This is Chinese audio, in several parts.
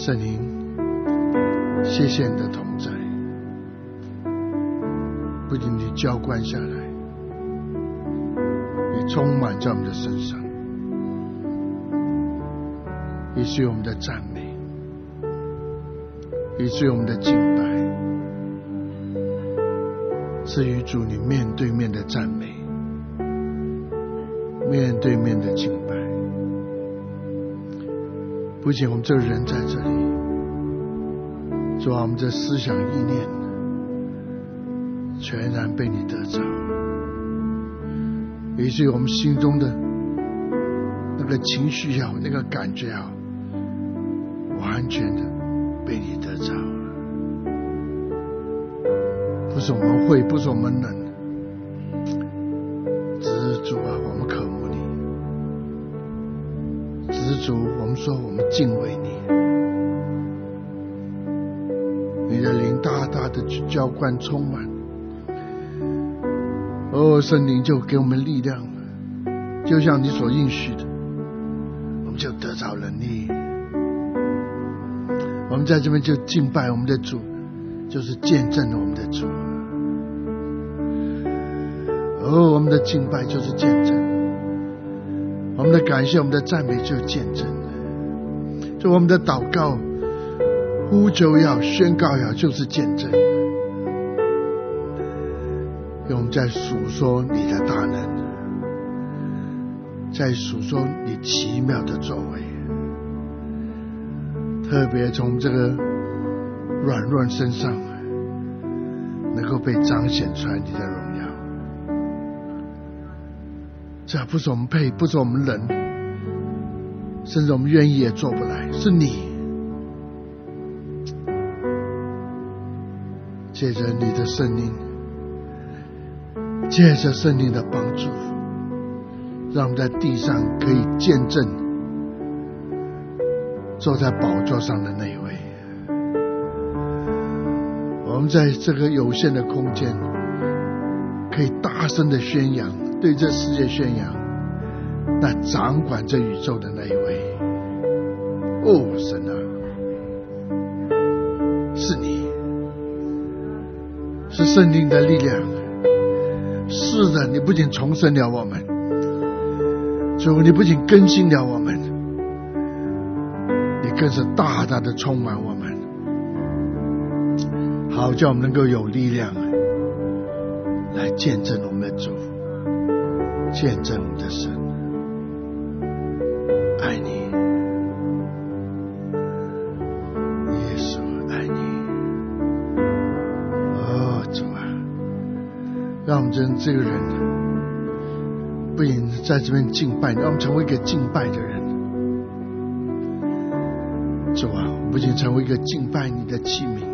圣灵，谢谢你的同在，不仅你浇灌下来，也充满在我们的身上，以至于我们的赞美，以至于我们的敬拜，是与主你面对面的赞美，面对面的敬拜。不仅我们这个人在这里，主啊，我们这思想意念全然被你得着，以至于我们心中的那个情绪也好，那个感觉也好，完全的被你得着。不是我们会，不是我们能，只是主啊，我们渴慕你，只是主，我们说我们敬畏你，你的灵大大的去浇灌充满，圣灵就给我们力量，就像你所应许的，我们就得着能力。我们在这边就敬拜我们的主，就是见证了我们的主。我们的敬拜就是见证，我们的感谢，我们的赞美就是见证。就我们的祷告、呼求也好，宣告也好，就是见证。我们在述说你的大能，在述说你奇妙的作为，特别从这个软弱身上能够被彰显出来你的荣耀。这不是我们配，不是我们人，甚至我们愿意也做不来，是你借着你的圣灵，借着圣灵的帮助，让我们在地上可以见证坐在宝座上的那一位。我们在这个有限的空间可以大声的宣扬，对这世界宣扬那掌管这宇宙的那一位。神啊，是你，是圣灵的力量。是的，你不仅重生了我们，主，你不仅更新了我们，你更是大大的充满我们，好叫我们能够有力量来见证我们的主，见证我们的神。爱你，耶稣，爱你。主啊，让我们这个人不仅在这边敬拜，让我们成为一个敬拜的人。主啊，我们不仅成为一个敬拜你的器皿，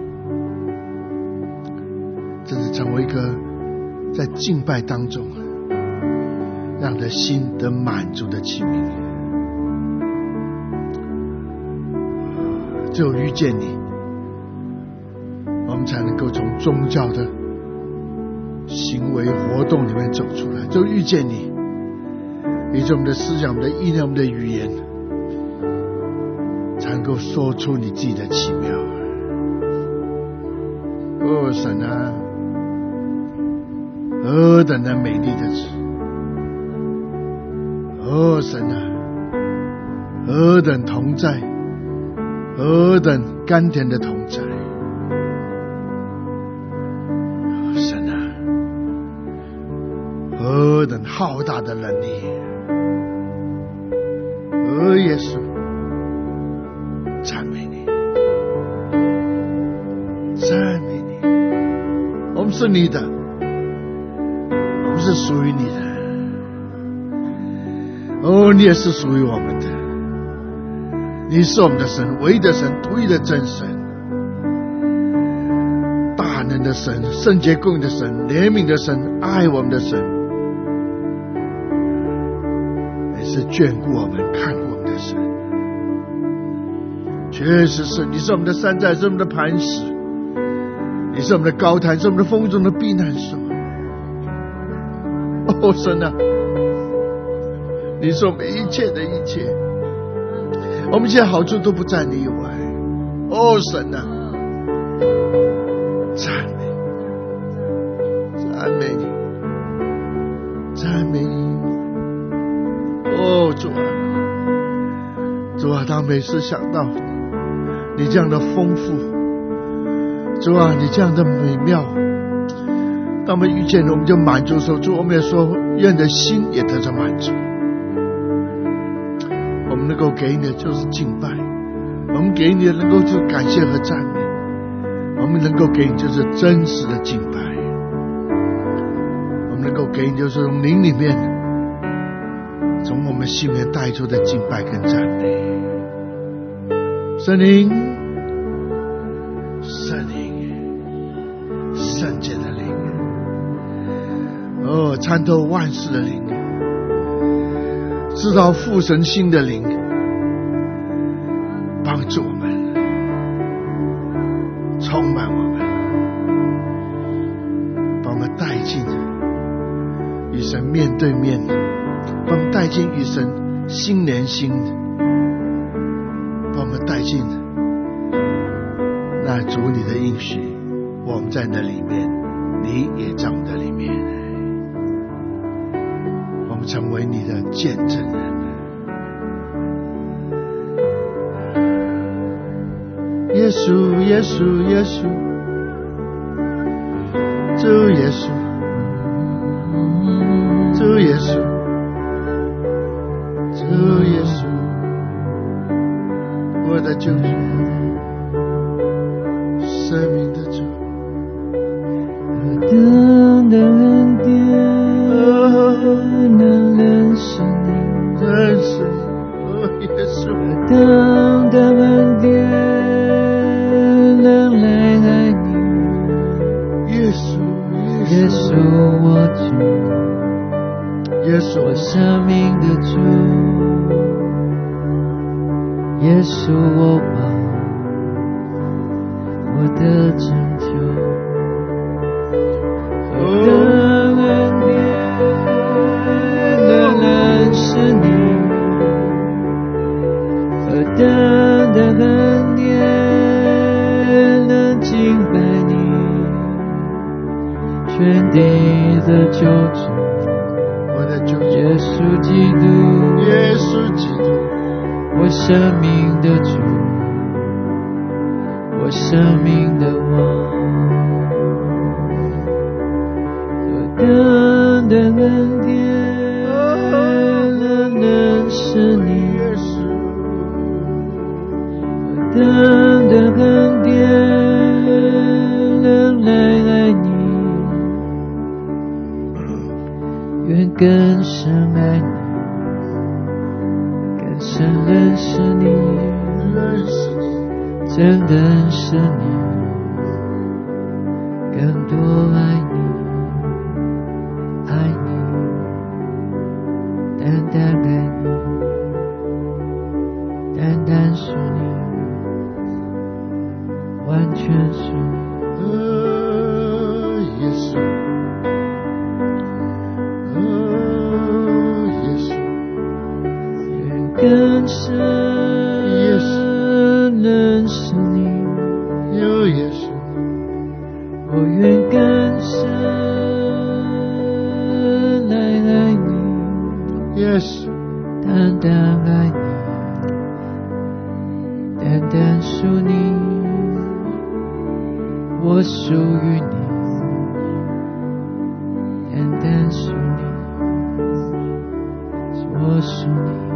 这是成为一个在敬拜当中让人心得满足的器皿。只有遇见你，我们才能够从宗教的行为活动里面走出来。只有遇见你，以及我们的思想、我们的意念、我们的语言，才能够说出你自己的奇妙。神啊，何等的美丽的主！神啊，何等同在，何等甘甜的同在！神啊，何等浩大的能力！耶稣，赞美你，赞美你！我们是你的，我们是属于你的。你也是属于我们的。你是我们的神，唯一的神，独一的真神，大能的神，圣洁公义的神，怜悯的神，爱我们的神，也是眷顾我们、看顾我们的神。确实是，你是我们的山寨，是我们的磐石，你是我们的高台，是我们的风中的避难所。神啊，你是我们一切的一切，我们一切好处都不在你以外。 哦，神啊，赞美你，赞美你。哦，主啊，当每次想到你这样的丰富，主啊，你这样的美妙，当我们遇见了，我们就满足的时候，主，我们也说，愿你的心也得着满足。我们能够给你的就是敬拜，我们给你的能够就是感谢和赞美，我们能够给你就是真实的敬拜，我们能够给你就是从灵里面，从我们心里面带出的敬拜跟赞美。圣灵，圣洁的灵，哦，参透万事的灵，知道父神心的灵，帮助我们，充满我们，把我们带进与神面对面，把我们带进与神心连心，把我们带进那主你的应许，我们在那里面，你也在我们的里面，我们成为你的见证人。耶稣，耶稣，耶稣，主耶稣，主耶稣，主耶稣，我的救主，生命的主， 何等的恩典，能认识你， 认识你，哦，耶稣， 何等的恩典，能来爱你， 耶稣， 耶稣我主， 耶稣， 我生命的主，耶稣我王，我的拯救。何等恩典，能认识你，何等的恩典，能敬拜你，全地的救主， 我的救主， 耶稣基督， 耶稣基督， 我生命的主，我生命的王。何等的恩典，能认识你，何等的恩典，能来爱你，愿更深爱你，更深认识你，真认识你，更多爱你，爱你，单单爱你，单单属你，完全属你。 耶稣，耶稣， 愿更深认识你， 有耶稣， 我愿更深来爱你， 耶稣， 单单爱你，单单属你，我属于你，单单属你，我属你。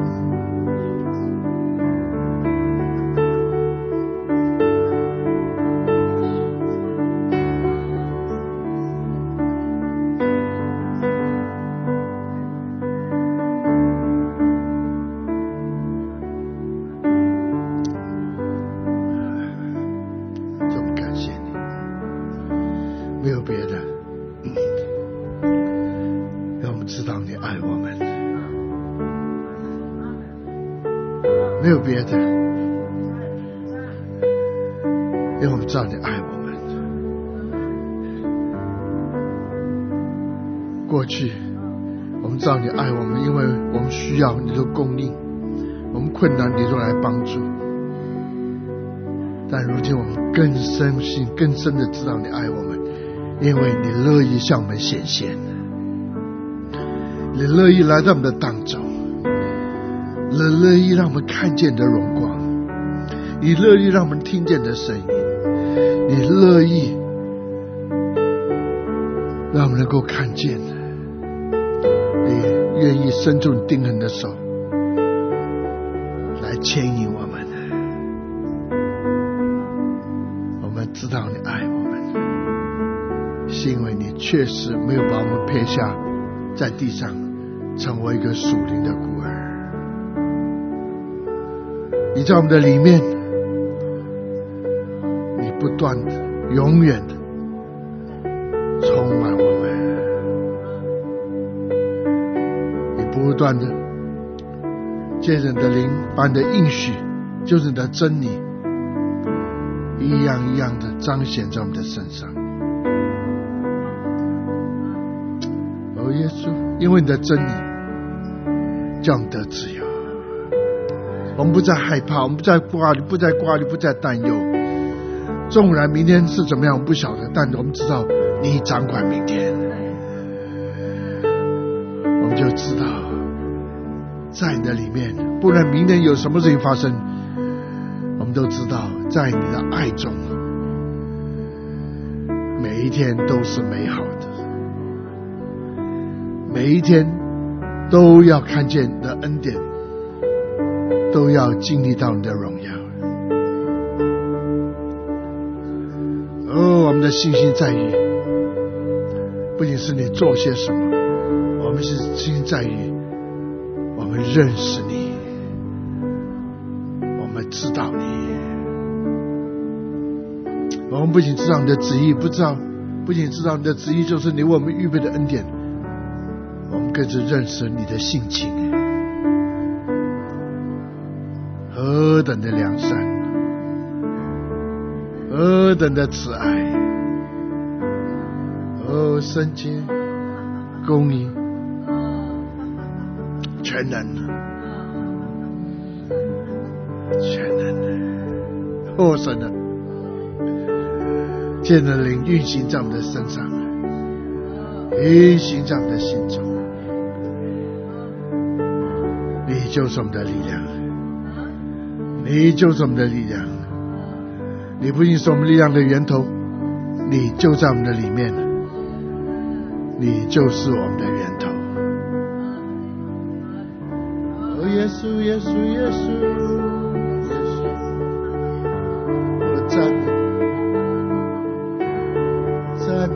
没有别的，让我们知道你爱我们，没有别的，让我们知道你爱我们。过去我们知道你爱我们，因为我们需要你都供应，我们困难你都来帮助。 但如今我们更深信、更深的知道你爱我们，因为你乐意向我们显现，你乐意来到我们的当中，你乐意让我们看见你的荣光，你乐意让我们听见你的声音，你乐意让我们能够看见，你愿意伸出你钉痕的手来牵引我们。我们知道你爱我们，是因为你确实没有把我们撇下在地上成为一个属灵的孤儿，你在我们的里面，你不断的永远的充满我们，你不断的借着你的灵把你的应许，就是你的真理，一样一样的彰显在我们的身上。哦，耶稣，因为你的真理叫我们得自由，我们不再害怕，我们不再挂虑，不再担忧。纵然明天是怎么样我们不晓得，但我们知道你掌管明天，我们就知道在你的里面，不论明天有什么事情发生，我们都知道在你的爱中，每一天都是美好的，每一天都要看见你的恩典，都要经历到你的荣耀。我们的信心在于不仅是你做些什么，我们是信心在于我们认识你，我们知道你，我们不仅知道你的旨意，不仅知道你的旨意就是你为我们预备的恩典，我们更是认识你的性情，何等的良善，何等的慈爱，圣洁、公义、全能的，神啊，借你的灵运行在我们的身上，运行在我们的心中，你就是我们的力量，你就是我们的力量，你不仅是我们力量的源头，你就在我们的里面，你就是我们的源头。耶稣，耶稣，耶稣，耶稣，我赞美，赞美。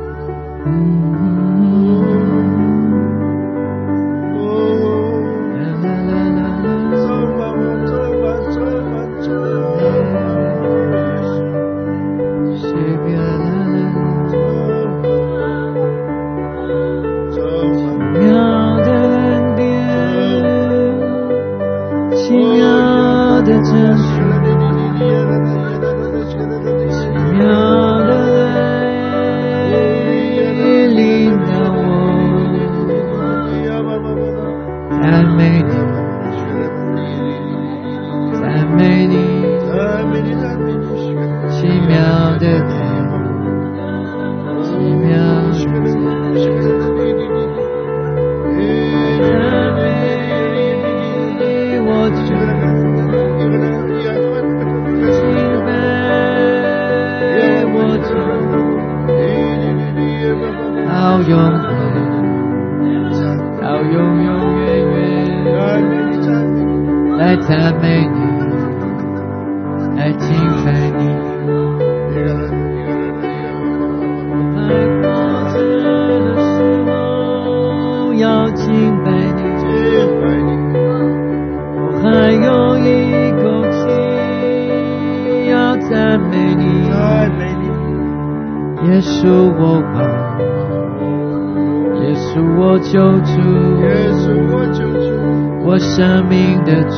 我生命的主，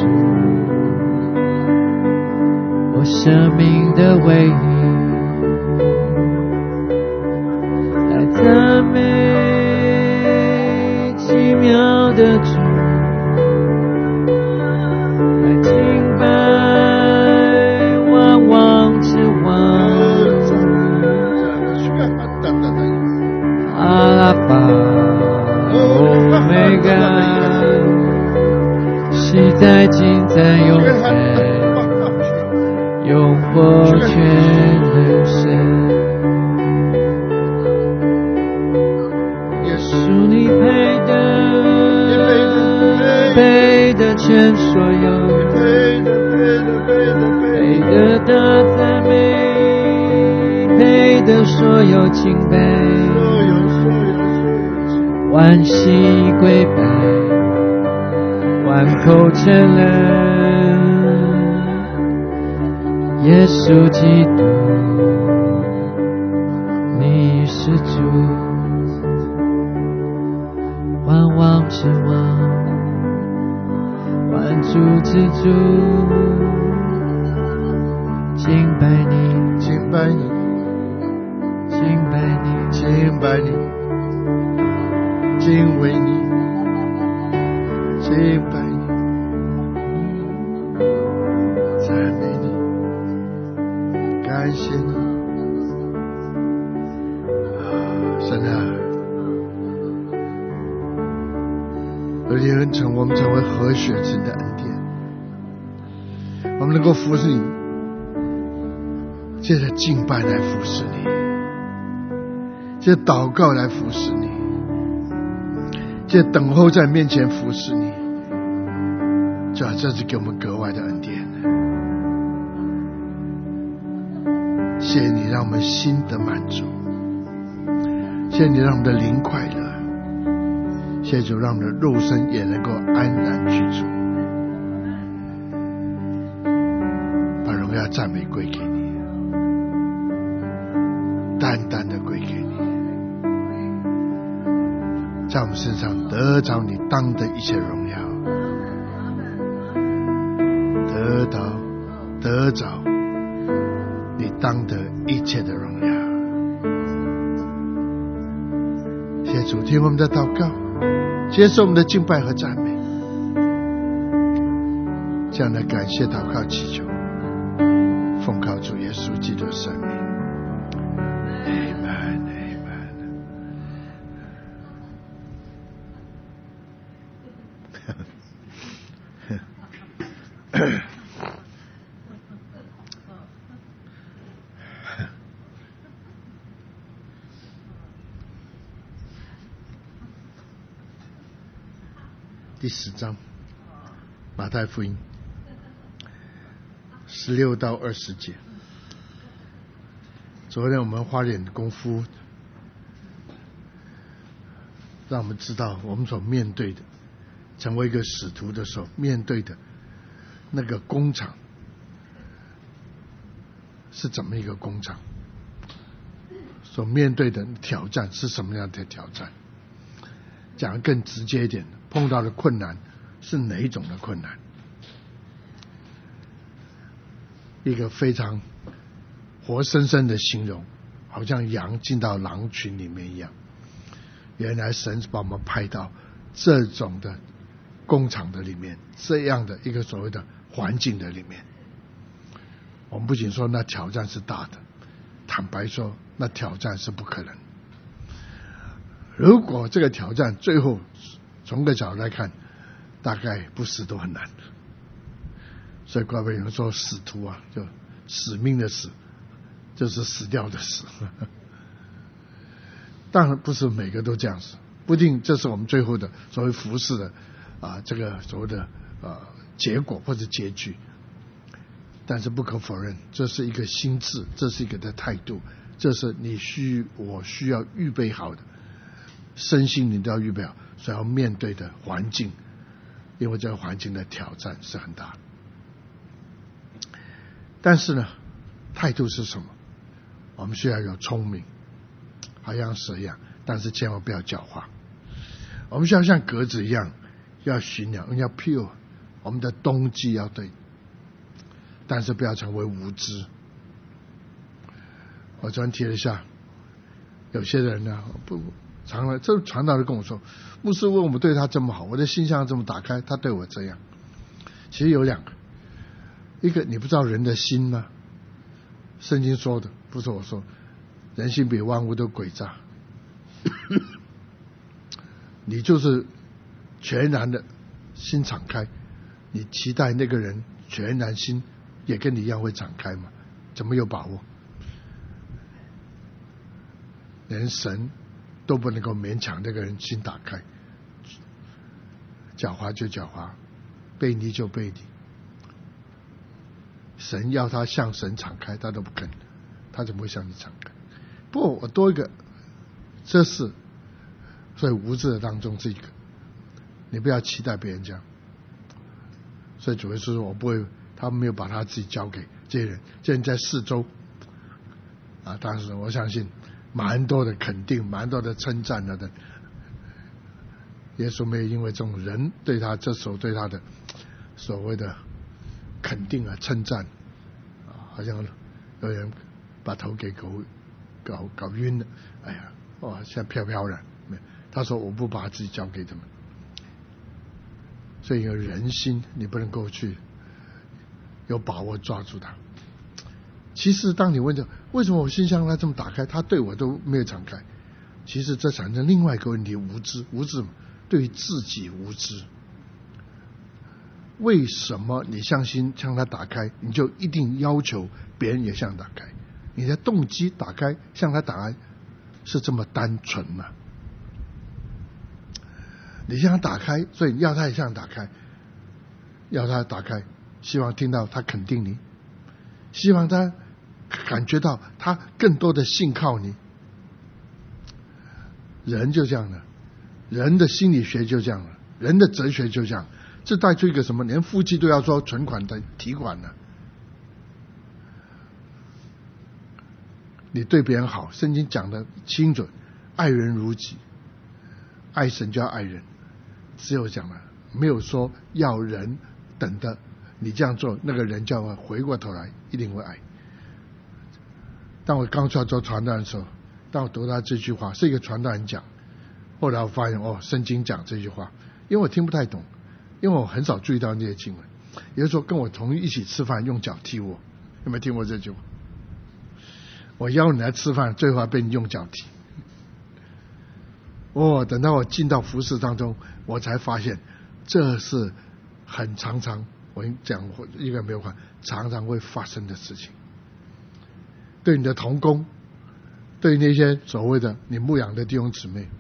我生命的唯一，来赞美奇妙的主，来敬拜万王的所有敬拜，万膝跪拜，万口承认，耶稣基督，你是主，万王之王，万主之主，敬拜你， 敬拜你， 敬拜你， 敬拜你，敬畏你，敬拜你，赞美你，感谢你。神啊，而且恩宠我们成为合血之的恩典，我们能够服侍你，借着敬拜来服侍你，借着祷告来服侍你，借着等候在面前服侍你，主啊，这是给我们格外的恩典。谢谢你让我们心得满足，谢谢你让我们的灵快乐，谢谢主让我们的肉身也能够安然居住，把荣耀赞美归给你，单单的归给你，在我们身上得着你当的一切荣耀，得着你当的一切的荣耀。谢谢主，听我们的祷告，接受我们的敬拜和赞美，这样的感谢祷告祈求，奉靠主耶稣基督的圣名。Amen, amen. 第10章，马太福音16到20节。昨天我们花点功夫，让我们知道我们所面对的，成为一个使徒的时候面对的那个工厂是怎么一个工厂，所面对的挑战是什么样的挑战。讲得更直接一点，碰到的困难是哪一种的困难？一个非常活生生的形容，好像羊进到狼群里面一样。原来神把我们派到这种的工厂的里面，这样的一个所谓的环境的里面。我们不仅说那挑战是大的，坦白说那挑战是不可能。如果这个挑战最后从个角度来看，大概不死都很难。所以怪不得有人说使徒啊，就使命的死，就是死掉的死。当然不是每个都这样子，不一定这是我们最后的所谓服侍的这个所谓的结果或者结局。但是不可否认，这是一个心智，这是一个的态度，这是我需要预备好的，身心灵都要预备好，所要面对的环境，因为这个环境的挑战是很大的。但是呢，态度是什么？我们需要有聪明，好像蛇一样，但是千万不要狡猾。我们需要像鸽子一样，要驯养，要 pure， 我们的动机要对，但是不要成为无知。我昨天提了一下，有些人呢，这传道人跟我说，牧师问我们对他这么好，我的心向这么打开，他对我这样。其实有两个，一个你不知道人的心吗？圣经说的，不是我说，人心比万物都诡诈。你就是全然的心敞开，你期待那个人全然心也跟你一样会敞开吗？怎么有把握？连神都不能够勉强那个人心打开，狡猾就狡猾，背逆就背逆。神要他向神敞开，他都不肯，他怎么会向你敞开？ 不，我多一个，这是，所以无知的当中是一个，你不要期待别人这样。所以主耶稣说，我不会，他没有把他自己交给这些人，这些人在四周啊，当时我相信蛮多的肯定，蛮多的称赞了的。耶稣没有因为这种人对他这时候对他的所谓的肯定啊称赞啊，好像有人把头给搞晕了，哎呀，哇，现在飘飘然。他说我不把自己交给他们。所以有人心，你不能够去有把握抓住他。其实当你问着为什么我心向他这么打开，他对我都没有敞开，其实这产生另外一个问题，无知嘛，对于自己无知。为什么你向他打开，你就一定要求别人也向打开？你的动机打开向他打开是这么单纯吗？你向他打开，所以要他也向他打开，要他打开，希望听到他肯定你，希望他感觉到他更多的信靠你。人就这样的，人的心理学就这样了，人的哲学就这样。这带出一个什么？连夫妻都要说存款的提款了。你对别人好，圣经讲的清楚，爱人如己，爱神就要爱人。只有讲了，没有说要人等的你这样做，那个人就要回过头来一定会爱。当我刚出来做传道人的时候，当我读到这句话是一个传道人讲，后来我发现圣经讲这句话，因为我听不太懂，因为我很少注意到那些经文。有的时候跟我同一起吃饭用脚踢我，有没有听过这句话？我邀你来吃饭，最后还被你用脚踢。等到我进到服事当中，我才发现这是很常常，我讲应该没有看，常常会发生的事情。对你的同工，对那些所谓的你牧养的弟兄姊妹，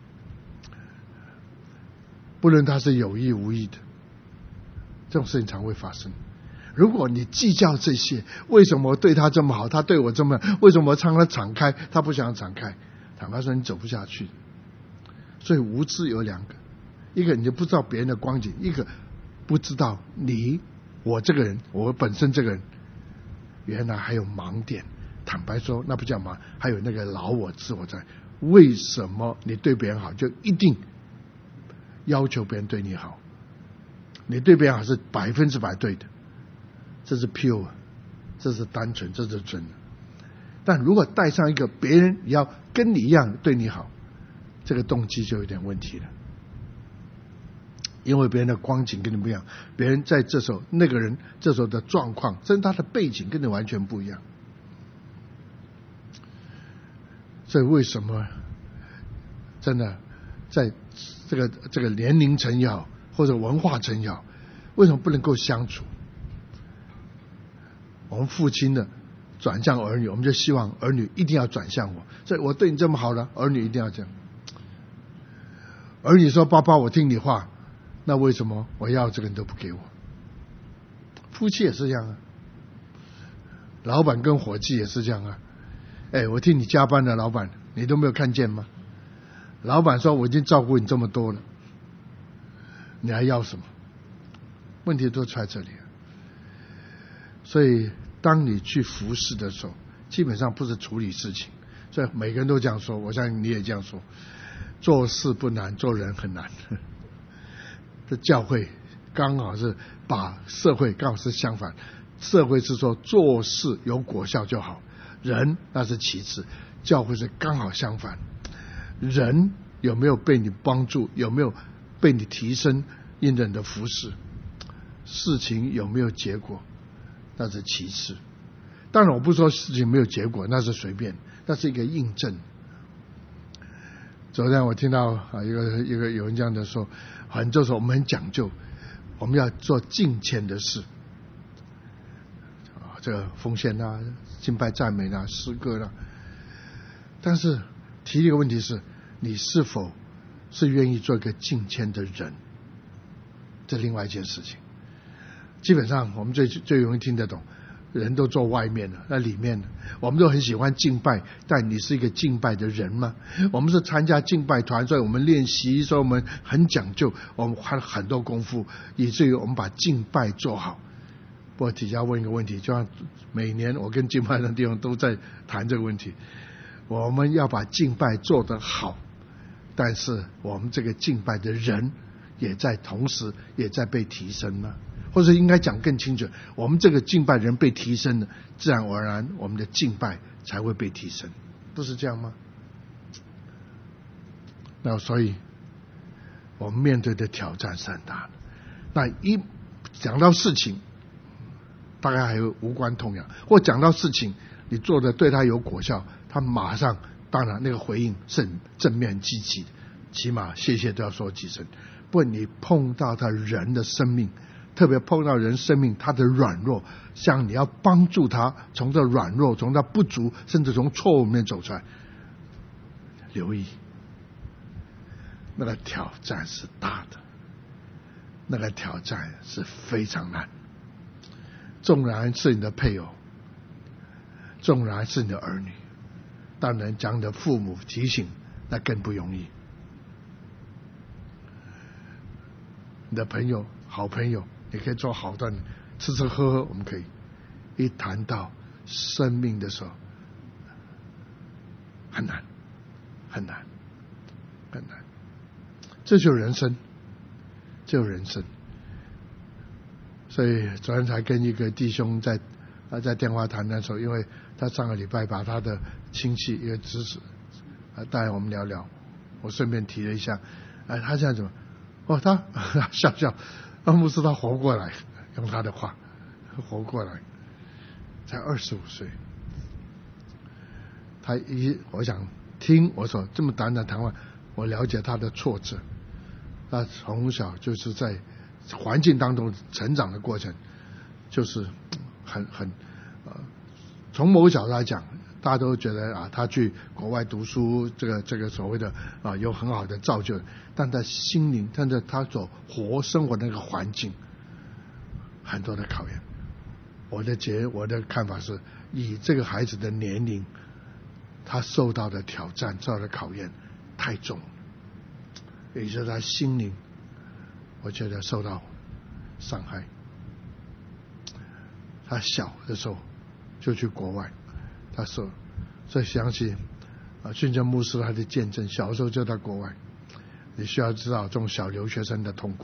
不论他是有意无意的，这种事情常会发生。如果你计较这些，为什么我对他这么好，他对我这么，为什么我让他敞开，他不想敞开，坦白说你走不下去。所以无知有两个，一个你就不知道别人的光景，一个不知道我这个人，我本身这个人原来还有盲点。坦白说那不叫盲，还有那个老我自我在。为什么你对别人好就一定要求别人对你好？你对别人好是100%对的，这是 pure， 这是单纯，这是真的。但如果带上一个别人也要跟你一样对你好，这个动机就有点问题了。因为别人的光景跟你不一样，别人在这时候那个人这时候的状况，甚至他的背景跟你完全不一样。所以为什么真的在这个年龄层也好，或者文化层也好，为什么不能够相处？我们父亲的转向儿女，我们就希望儿女一定要转向我，所以我对你这么好了，儿女一定要这样。儿女说爸爸我听你话，那为什么我要这个人都不给我？夫妻也是这样啊，老板跟伙计也是这样啊。我替你加班的老板，你都没有看见吗？老板说我已经照顾你这么多了，你还要什么？问题都出在这里。所以当你去服侍的时候，基本上不是处理事情，所以每个人都这样说，我相信你也这样说，做事不难，做人很难。这教会刚好是把社会刚好是相反，社会是说做事有果效就好，人那是其次，教会是刚好相反，人有没有被你帮助，有没有被你提升，因着你的服侍，事情有没有结果，那是其次。当然我不说事情没有结果，那是随便，那是一个印证。昨天我听到一个有人这样的说，很多时候我们很讲究，我们要做敬虔的事，这个奉献啊、敬拜赞美啊、诗歌啊，但是提一个问题是，你是否是愿意做一个敬虔的人？这另外一件事情。基本上我们最容易听得懂， 人都坐外面了，那里面我们都很喜欢敬拜，但你是一个敬拜的人吗？我们是参加敬拜团，所以我们练习，所以我们很讲究，我们花了很多功夫，以至于我们把敬拜做好。不过底下问一个问题，就像每年我跟敬拜的地方都在谈这个问题，我们要把敬拜做得好，但是我们这个敬拜的人也在同时也在被提升吗？或者应该讲更清楚，我们这个敬拜人被提升了，自然而然我们的敬拜才会被提升，不是这样吗？那所以我们面对的挑战是很大的。那一讲到事情大概还有无关痛痒，或讲到事情你做的对他有果效，他马上当然那个回应是很正面积极的，起码谢谢都要说几声。不过你碰到他人的生命，特别碰到人生命他的软弱，像你要帮助他从这软弱，从他不足，甚至从错误里面走出来，留意那个挑战是大的，那个挑战是非常难。纵然是你的配偶，纵然是你的儿女，当然将你的父母提醒，那更不容易。你的朋友好朋友，你可以做好的吃吃喝喝，我们可以。一谈到生命的时候，很难很难很难。这就是人生，这就是人生。所以昨天才跟一个弟兄在电话谈的时候，因为他上个礼拜把他的亲戚一个侄子带我们聊聊，我顺便提了一下，他现在怎么？他笑笑，牧师他活过来，用他的话，活过来，才25岁。我想听我说这么短的谈话，我了解他的挫折。他从小就是在环境当中成长的过程，就是从某个角度来讲，大家都觉得他去国外读书，这个所谓的有很好的造就，但在心灵，但在他所生活的那个环境，很多的考验。我的看法是，以这个孩子的年龄，他受到的挑战、受到的考验太重了，也就是他心灵，我觉得受到伤害。他小的时候就去国外，他说，所以想起训正牧师他的见证，小时候就在国外，你需要知道这种小留学生的痛苦，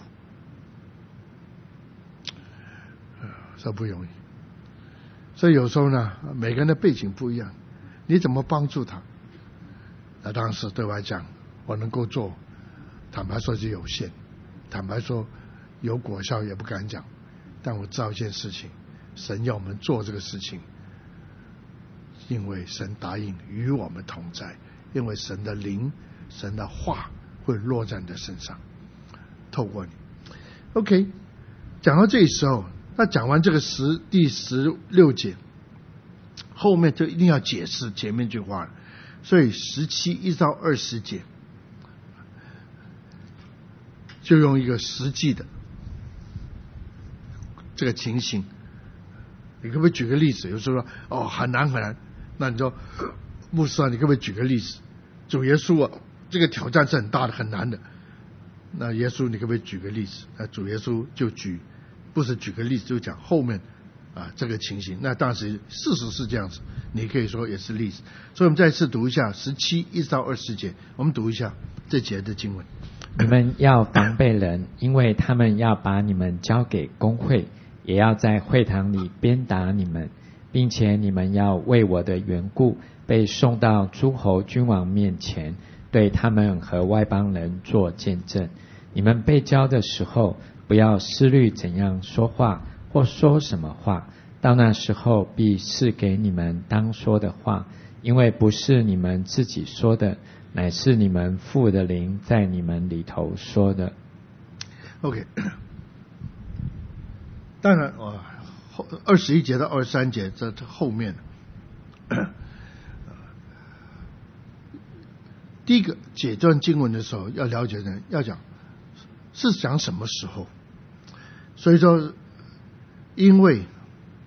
这不容易。所以有时候呢，每个人的背景不一样，你怎么帮助他？那当时对我来讲，我能够做，坦白说是有限，坦白说有果效也不敢讲，但我知道一件事情，神要我们做这个事情，因为神答应与我们同在，因为神的灵、神的话会落在你的身上，透过你。 OK， 讲到这时候，那讲完这个第16节，后面就一定要解释前面这句话了，所以17一到20节就用一个实际的这个情形。你可不可以举个例子？有时候说很难很难，那你说牧师你可不可以举个例子？主耶稣这个挑战是很大的很难的，那耶稣你可不可以举个例子？那主耶稣就不是举个例子，就讲后面这个情形。那当时事实是这样子，你可以说也是例子。所以我们再次读一下17一到20节，我们读一下这节的经文。 你们要防备人，因为他们要把你们交给公会，也要在会堂里鞭打你们，并且你们要为我的缘故被送到诸侯君王面前，对他们和外邦人做见证。你们被交的时候，不要思虑怎样说话或说什么话，到那时候必赐给你们当说的话，因为不是你们自己说的，乃是你们父的灵在你们里头说的。 OK， 当然21节到23节这后面第一个解这段经文的时候要了解的，要讲是讲什么时候。所以说因为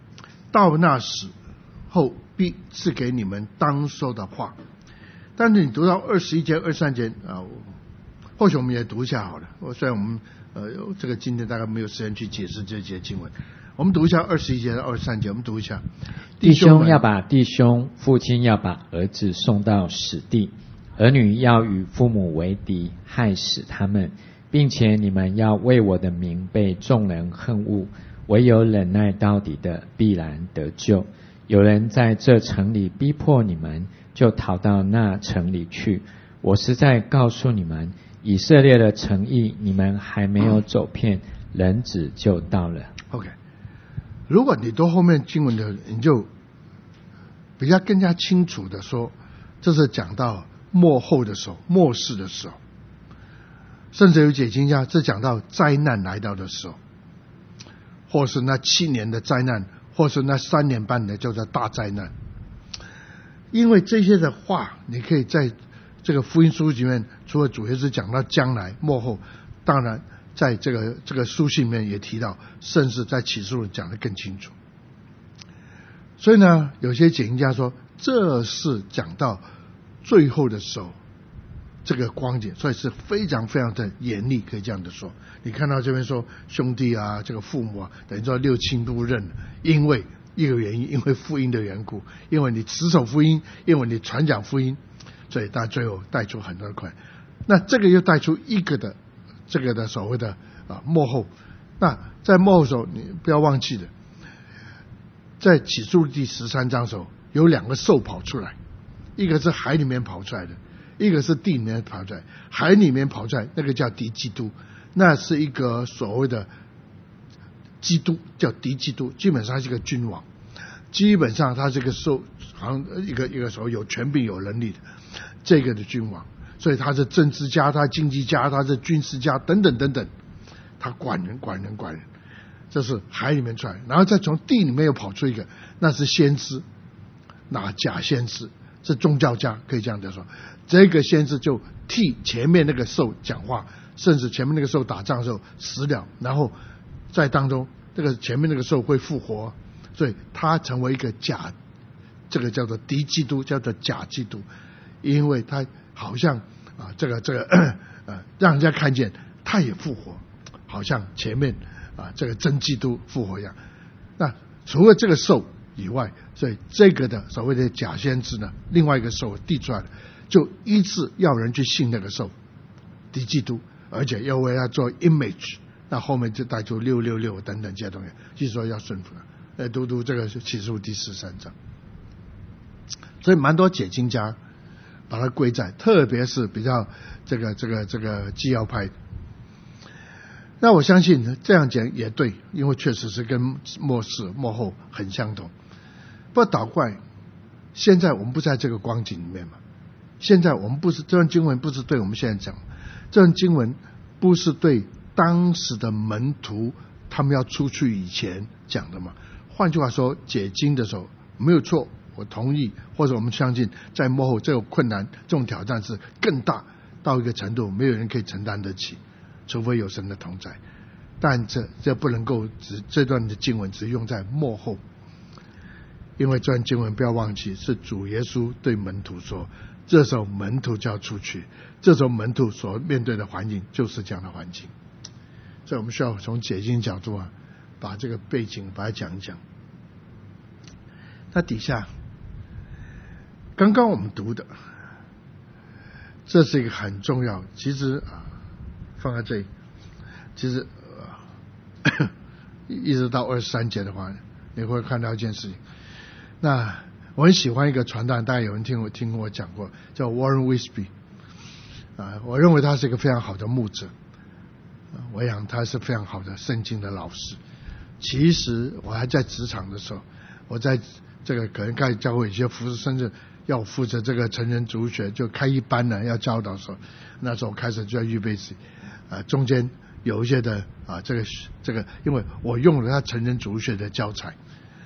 到那时后必赐给你们当说的话。但是你读到21节、23节啊，或许我们也读一下好了。虽然我们这个今天大概没有时间去解释这节经文，我们读一下21节、23节，我们读一下。 弟兄要把弟兄，父亲要把儿子送到死地，儿女要与父母为敌，害死他们，并且你们要为我的名被众人恨恶，唯有忍耐到底的必然得救。有人在这城里逼迫你们，就逃到那城里去。我实在告诉你们，以色列的城邑你们还没有走遍，人子就到了。 OK， 如果你读后面经文的，你就比较更加清楚的说，这是讲到末后的时候，末世的时候，甚至有解经家这讲到灾难来到的时候，或是那7年的灾难，或是那3年半的叫做大灾难。因为这些的话，你可以在这个福音书里面，除了主耶稣讲到将来末后，当然在这个书信里面也提到，甚至在启示录讲得更清楚。所以呢，有些解经家说这是讲到最后的时候这个光景，所以是非常非常的严厉，可以这样的说。你看到这边说兄弟啊，这个父母啊，等于说6亲不认，因为一个原因，因为福音的缘故，因为你持守福音，因为你传讲福音，所以他最后带出很多的困难。那这个又带出一个的这个的所谓的末后。那在末后的时候，你不要忘记了，在启示录第13章的时候，有2个兽跑出来，一个是海里面跑出来的，一个是地里面跑出来。海里面跑出来那个叫敌基督，那是一个所谓的基督，叫敌基督，基本上是一个君王，基本上他是个受好像一个所谓有权柄有能力的这个的君王，所以他是政治家，他经济家，他是军事家等等等等，他管人，这是海里面出来。然后再从地里面又跑出一个，那是先知，那假先知，是宗教家，可以这样子说。这个先知就替前面那个兽讲话，甚至前面那个兽打仗的时候死了，然后在当中这个前面那个兽会复活，所以他成为一个假，这个叫做敌基督，叫做假基督，因为他好像这个让人家看见他也复活，好像前面这个真基督复活一样。那除了这个兽以外，所以这个的所谓的假先知呢，另外一个兽递出来了，就依次要人去信那个兽敌基督，而且要为他做 image。那后面就带出666等等这些东西，就是说要顺服了。读这个启示录第13章，所以蛮多解经家把它归在，特别是比较这个基要派的。那我相信这样讲也对，因为确实是跟末世末后很相同。不过倒怪，现在我们不在这个光景里面嘛，现在我们不是这段经文不是对我们现在讲，这段经文不是对当时的门徒他们要出去以前讲的嘛。换句话说，解经的时候没有错，我同意，或者我们相信在末后这种困难这种挑战是更大到一个程度，没有人可以承担得起，除非有神的同在。但这不能够这段的经文只用在末后，因为这段经文不要忘记是主耶稣对门徒说，这时候门徒就要出去，这时候门徒所面对的环境就是这样的环境。所以我们需要从解经角度把这个背景把它讲一讲。那底下刚刚我们读的，这是一个很重要，其实放在这里，其实一直到23节的话，你会看到一件事情。那我很喜欢一个传道人，大概有人听我讲过，叫 Warren Wiersbe。我认为他是一个非常好的牧者，我想他是非常好的圣经的老师。其实我还在职场的时候，我在这个可能开始教会有些服侍，甚至要负责这个成人主学，就开一班呢要教导的时候，那时候开始就要预备自己，中间有一些的这个，因为我用了他成人主学的教材，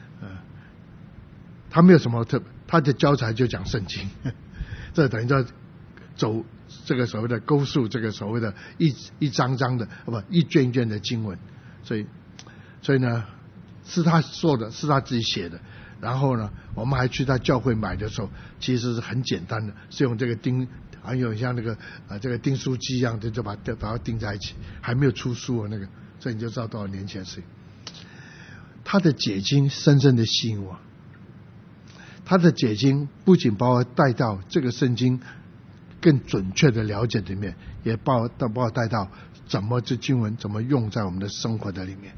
他没有什么他的教材就讲圣经，这等于说走这个所谓的勾述，这个所谓的一章章的一卷一卷的经文，所以呢， 是他做的，是他自己写的。然后呢，我们还去他教会买的时候，其实是很简单的，是用这个钉，还有像那个这个订书机一样的，就把它钉在一起，还没有出书那个，所以你就知道多少年前的事情。他的解经深深的吸引我，他的解经不仅把我带到这个圣经更准确的了解里面，也把我带到怎么这经文怎么用在我们的生活的里面。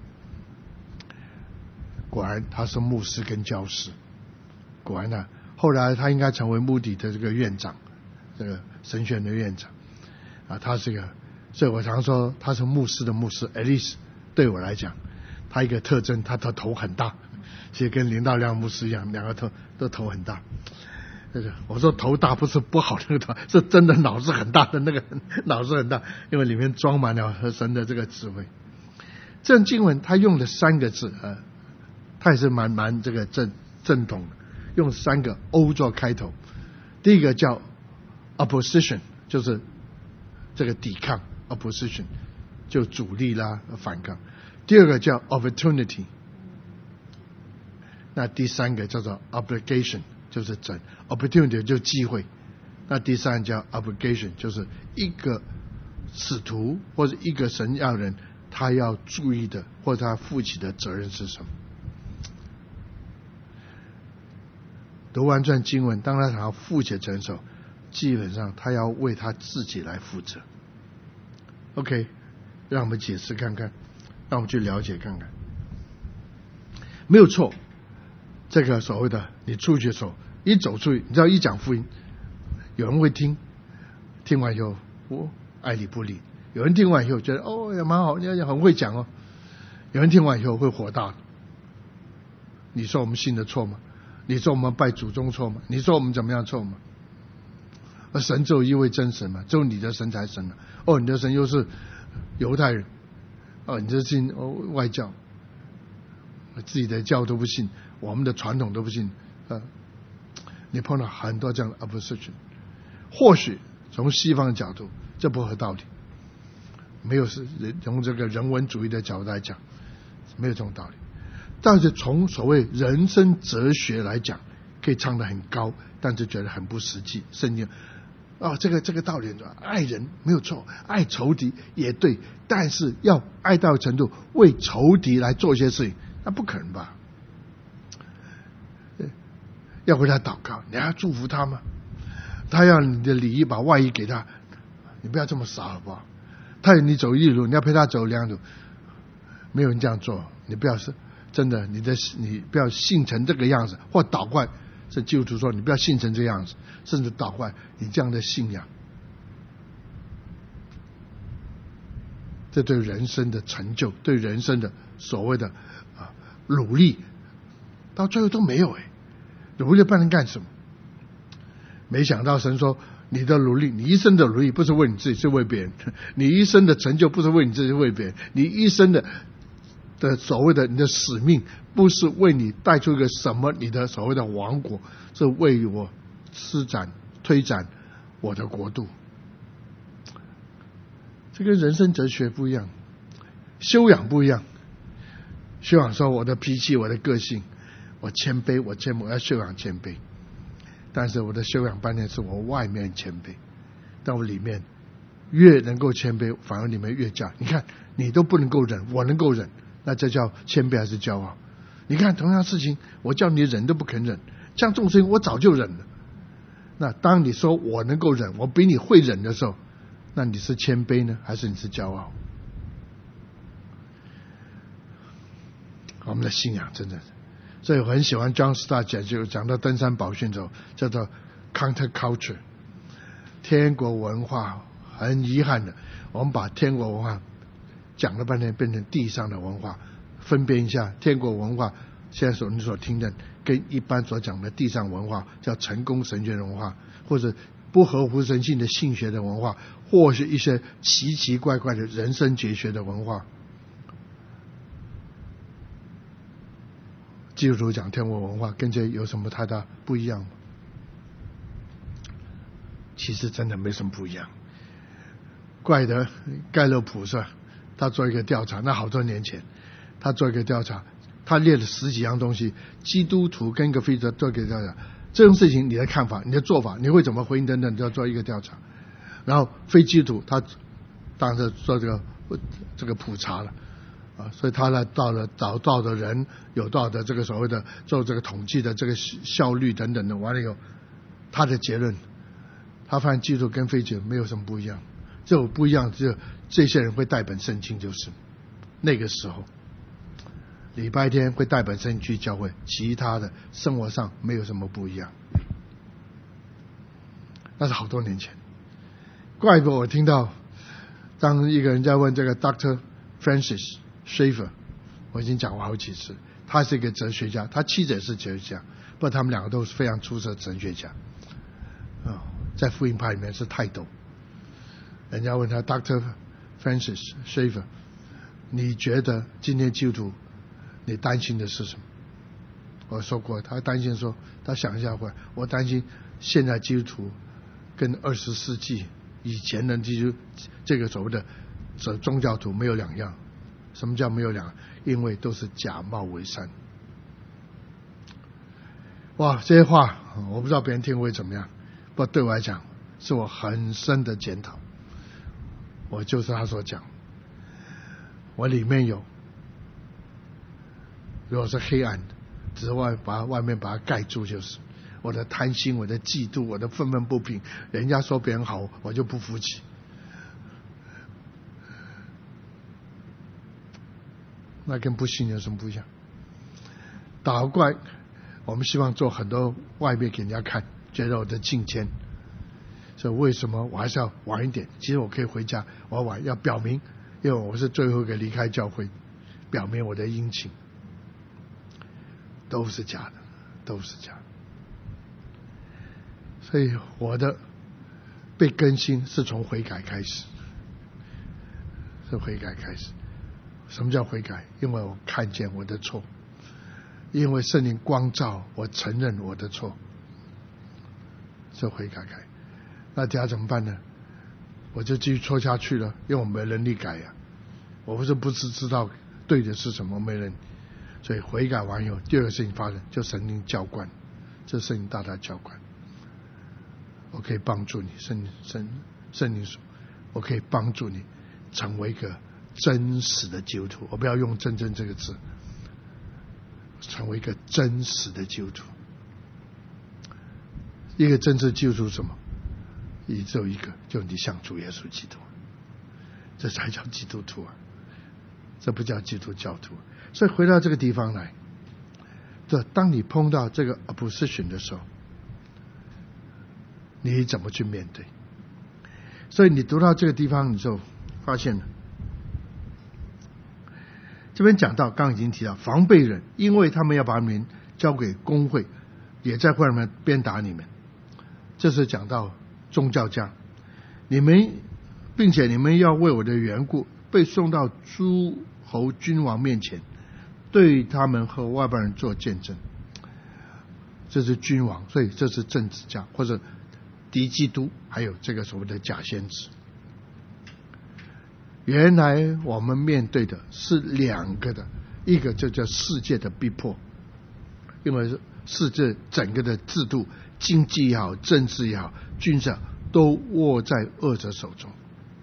果然他是牧师跟教师，果然呢，后来他应该成为穆迪的这个院长，这个神学院的院长他是个，所以我常说他是牧师的牧师。at least 对我来讲，他一个特征，他的头很大，其实跟林道亮牧师一样，两个头很大。我说头大不是不好那个头，是真的脑子很大的那个脑子很大，因为里面装满了神的这个智慧。这经文他用了3个字他也是蛮这个正统的，用3个 O 做开头。第一个叫 opposition， 就是这个抵抗 opposition， 就阻力啦反抗。第二个叫 opportunity， 那第3个叫做 obligation， 就是opportunity 就是机会，那第3叫 obligation， 就是一个使徒或者一个神样人他要注意的或者他负起的责任是什么。读完这段经文，当他想要负起责任的时候，基本上他要为他自己来负责。 OK， 让我们解释看看，让我们去了解看看。没有错，这个所谓的你出去的时候，一走出去，你知道一讲福音，有人会听完以后爱理不理，有人听完以后觉得也蛮好，你很会讲哦，有人听完以后会火大。你说我们信的错吗？你说我们拜祖宗错吗？你说我们怎么样错吗？神只有一位真神嘛，只有你的神才神你的神又是犹太人你这信外教，自己的教都不信，我们的传统都不信你碰到很多这样的 opposition， 或许从西方的角度这不合道理，没有从这个人文主义的角度来讲没有这种道理。但是从所谓人生哲学来讲，可以唱得很高，但是觉得很不实际。圣经这个道理，爱人没有错，爱仇敌也对，但是要爱到程度为仇敌来做一些事情，那不可能吧？要为他祷告，你还要祝福他吗？他要你的礼仪把外衣给他，你不要这么傻好不好？他要你走一路，你要陪他走2路，没有人这样做，你不要是真的，你不要信成这个样子，或倒坏。这基督徒说，你不要信成这样子，甚至倒坏你这样的信仰。这对人生的成就，对人生的所谓的努力，到最后都没有努力办能干什么？没想到神说，你的努力，你一生的努力不是为你自己，是为别人；你一生的成就不是为你自己，是为别人；你一生的所谓的你的使命，不是为你带出一个什么你的所谓的王国，是为我推展我的国度。这跟人生哲学不一样，修养不一样。修养说我的脾气，我的个性，我谦卑，我要修养谦卑。但是我的修养观念是我外面谦卑，但我里面越能够谦卑，反而里面越骄傲。你看你都不能够忍，我能够忍，那这叫谦卑还是骄傲？你看同样事情，我叫你忍都不肯忍，像这种事情我早就忍了。那当你说我能够忍，我比你会忍的时候，那你是谦卑呢，还是你是骄傲？我们的信仰真的是，所以我很喜欢 John Stott 讲到登山宝训的时候，叫做 counter culture， 天国文化。很遗憾的，我们把天国文化讲了半天变成地上的文化，分辨一下天国文化现在你所听的跟一般所讲的地上文化，叫成功神学文化，或者不合乎神性的性学的文化，或是一些奇奇怪怪的人生哲学的文化。基督徒讲天国文化跟这有什么太大不一样吗？其实真的没什么不一样。怪盖勒普是他做一个调查，那好多年前他做一个调查， 他列了10几样东西，基督徒跟一个非基督徒都给调查，这种事情你的看法、你的做法，你会怎么回应等等，都要做一个调查。然后非基督徒他当时做这个普查了啊，所以他呢找到的人有多少的这个所谓的做这个统计的这个效率等等的，完了以后他的结论，他发现基督徒跟非基督徒没有什么不一样，这种不一样就这些人会带本圣经，就是那个时候礼拜天会带本圣经去教会，其他的生活上没有什么不一样。那是好多年前，怪不得我听到当一个人在问这个 Dr. Francis Schaeffer， 我已经讲过好几次，他是一个哲学家，他妻子也是哲学家，不过他们两个都是非常出色的哲学家在福音派里面是泰斗。人家问他 Dr. Francis Schaeffer， 你觉得今天基督徒你担心的是什么？我说过，他担心说，他想一下会，我担心现在基督徒跟20世纪以前的这个所谓的宗教徒没有两样。什么叫没有两样？因为都是假冒伪善。哇，这些话我不知道别人听会怎么样，不过对我来讲是我很深的检讨。我就是他所讲，我里面有，如果是黑暗的，只是外面把它盖住，就是我的贪心、我的嫉妒、我的愤愤不平，人家说别人好我就不服气。那跟不信有什么不一样？倒过来，我们希望做很多外面给人家看，觉得我的敬虔，所以为什么我还是要晚一点？其实我可以回家，我晚要表明，因为我是最后一个离开教会，表明我的殷勤，都是假的，都是假的。所以我的被更新是从悔改开始，是悔改开始。什么叫悔改？因为我看见我的错，因为圣灵光照，我承认我的错，是悔改。那底下怎么办呢？我就继续错下去了，因为我没能力改呀。我不是知道对的是什么，没人。所以悔改完以后，第二个事情发生，就圣灵浇灌，这圣灵大大浇灌。我可以帮助你，圣灵说，我可以帮助你成为一个真实的基督徒。我不要用真正这个字，成为一个真实的基督徒。一个真实的基督徒是什么？只有一个，就你像主耶稣基督，这才叫基督徒啊，这不叫基督教徒。所以回到这个地方来，当你碰到这个 opposition 的时候，你怎么去面对？所以你读到这个地方，你就发现了，这边讲到，刚刚已经提到防备人，因为他们要把你们交给公会，也在会里面鞭打你们。这是讲到宗教家，并且你们要为我的缘故被送到诸侯君王面前，对他们和外邦人做见证。这是君王，所以这是政治家或者敌基督，还有这个所谓的假先知。原来我们面对的是两个的，一个就叫世界的逼迫，因为世界整个的制度，经济也好，政治也好，军事都握在恶者手中。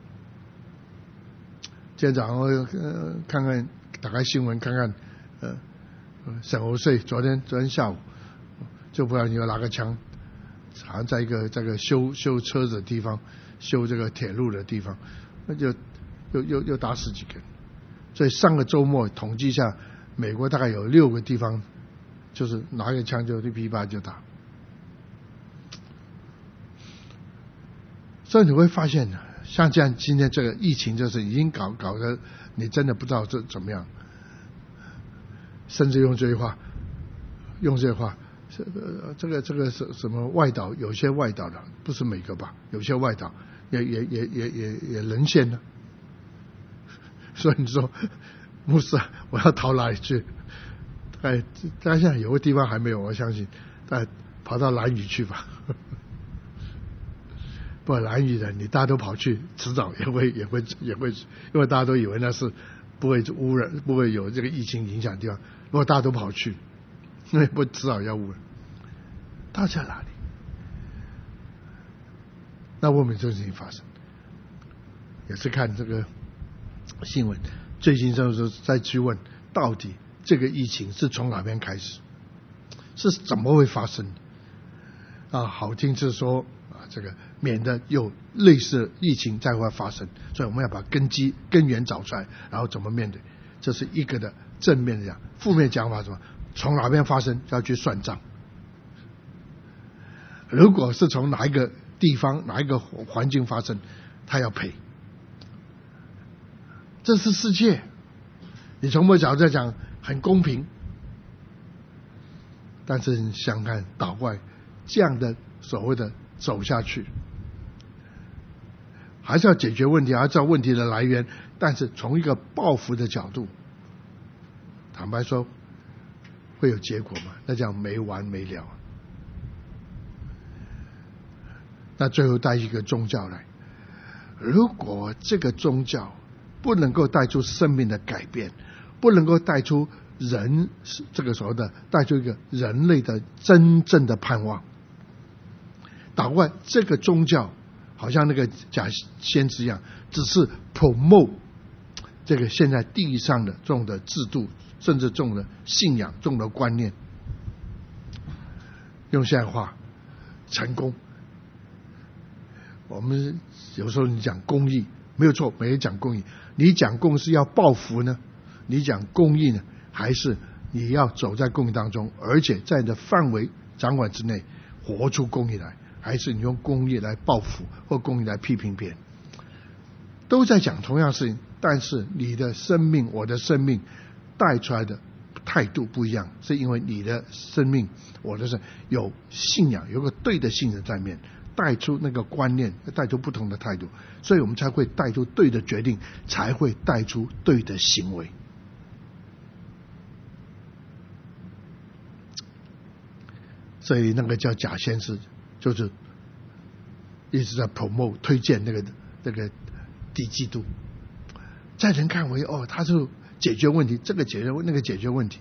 今天早上看看，打开新闻看看，沈侯岁昨天下午就不知道你有拿个枪，好像在一个这个修车子的地方，修这个铁路的地方，那就又打死几个人。所以上个周末统计一下，美国大概有6个地方，就是拿个枪就一噼啪就打。所以你会发现，像这样今天这个疫情，就是已经搞得你真的不知道这怎么样。甚至用这句话，这个是什么外岛？有些外岛的不是每个吧？有些外岛也沦陷了。所以你说，牧师，我要逃哪里去？但现在有个地方还没有，我相信，但跑到兰屿去吧。不，兰屿人，你大家都跑去，迟早也会，因为大家都以为那是不会污染、不会有这个疫情影响的地方， 如果大家都跑去，那不只好要问他在哪里？那为什么这事情发生？也是看这个新闻，最近就是在去问，到底这个疫情是从哪边开始，是怎么会发生啊？好听是说啊，这个免得有类似的疫情再会发生，所以我们要把根源找出来，然后怎么面对。这是一个的正面的讲，负面讲法是什么？从哪边发生就要去算账。如果是从哪一个地方、哪一个环境发生，他要赔。这是世界，你从某角度在讲很公平，但是你想看岛外这样的所谓的走下去，还是要解决问题，还是知道问题的来源，但是从一个报复的角度，坦白说会有结果吗？那叫没完没了。那最后带一个宗教来，如果这个宗教不能够带出生命的改变，不能够带出人这个所谓的带出一个人类的真正的盼望，岛外这个宗教好像那个假先知一样，只是 promote 这个现在地上的这种的制度，甚至这种的信仰，这种的观念，用现在话成功。我们有时候你讲公益没有错，没人讲公益，你讲公益是要报复呢，你讲公益呢，还是你要走在公益当中，而且在你的范围掌管之内活出公益来，还是你用公益来报复或公益来批评别人？都在讲同样事情，但是你的生命我的生命带出来的态度不一样，是因为你的生命我的是有信仰，有个对的信仰在面，带出那个观念，带出不同的态度，所以我们才会带出对的决定，才会带出对的行为。所以那个叫假先知，就是一直在 promote 推荐那个低基督，在人看为他就解决问题，这个解决那个解决问题，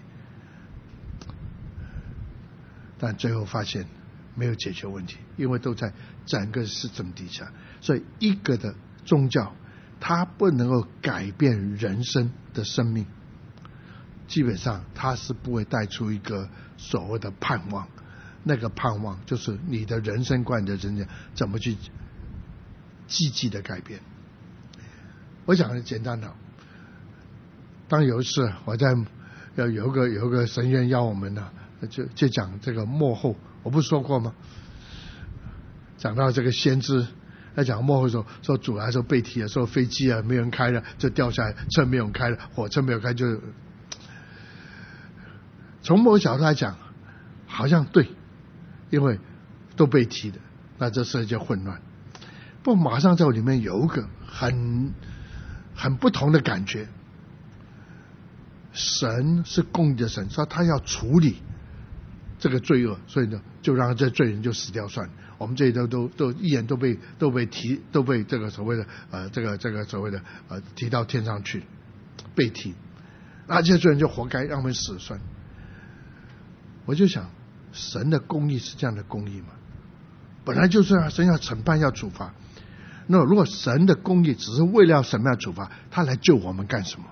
但最后发现没有解决问题，因为都在整个system底下。所以一个的宗教它不能够改变人生的生命，基本上它是不会带出一个所谓的盼望，那个盼望就是你的人生观，你的人生怎么去积极的改变。我讲的简单的，当有一次我在有个神院要我们呢，就讲这个末后，我不是说过吗？讲到这个先知，在讲末后的时候，说主来的时候被提了，说飞机没有人开了就掉下来，车没有人开了，火车没有开，就从某个角度来讲好像对，因为都被提的，那这世界混乱。不过马上在我里面有一个很不同的感觉，神是公义的神，说他要处理这个罪恶，所以呢就让这罪人就死掉算了。我们这里都一人都被这个所谓的这个所谓的提到天上去，被提，那这些罪人就活该，让他们死算。我就想，神的公义是这样的公义吗？本来就是神要审判要处罚，那如果神的公义只是为了要审判处罚，他来救我们干什么？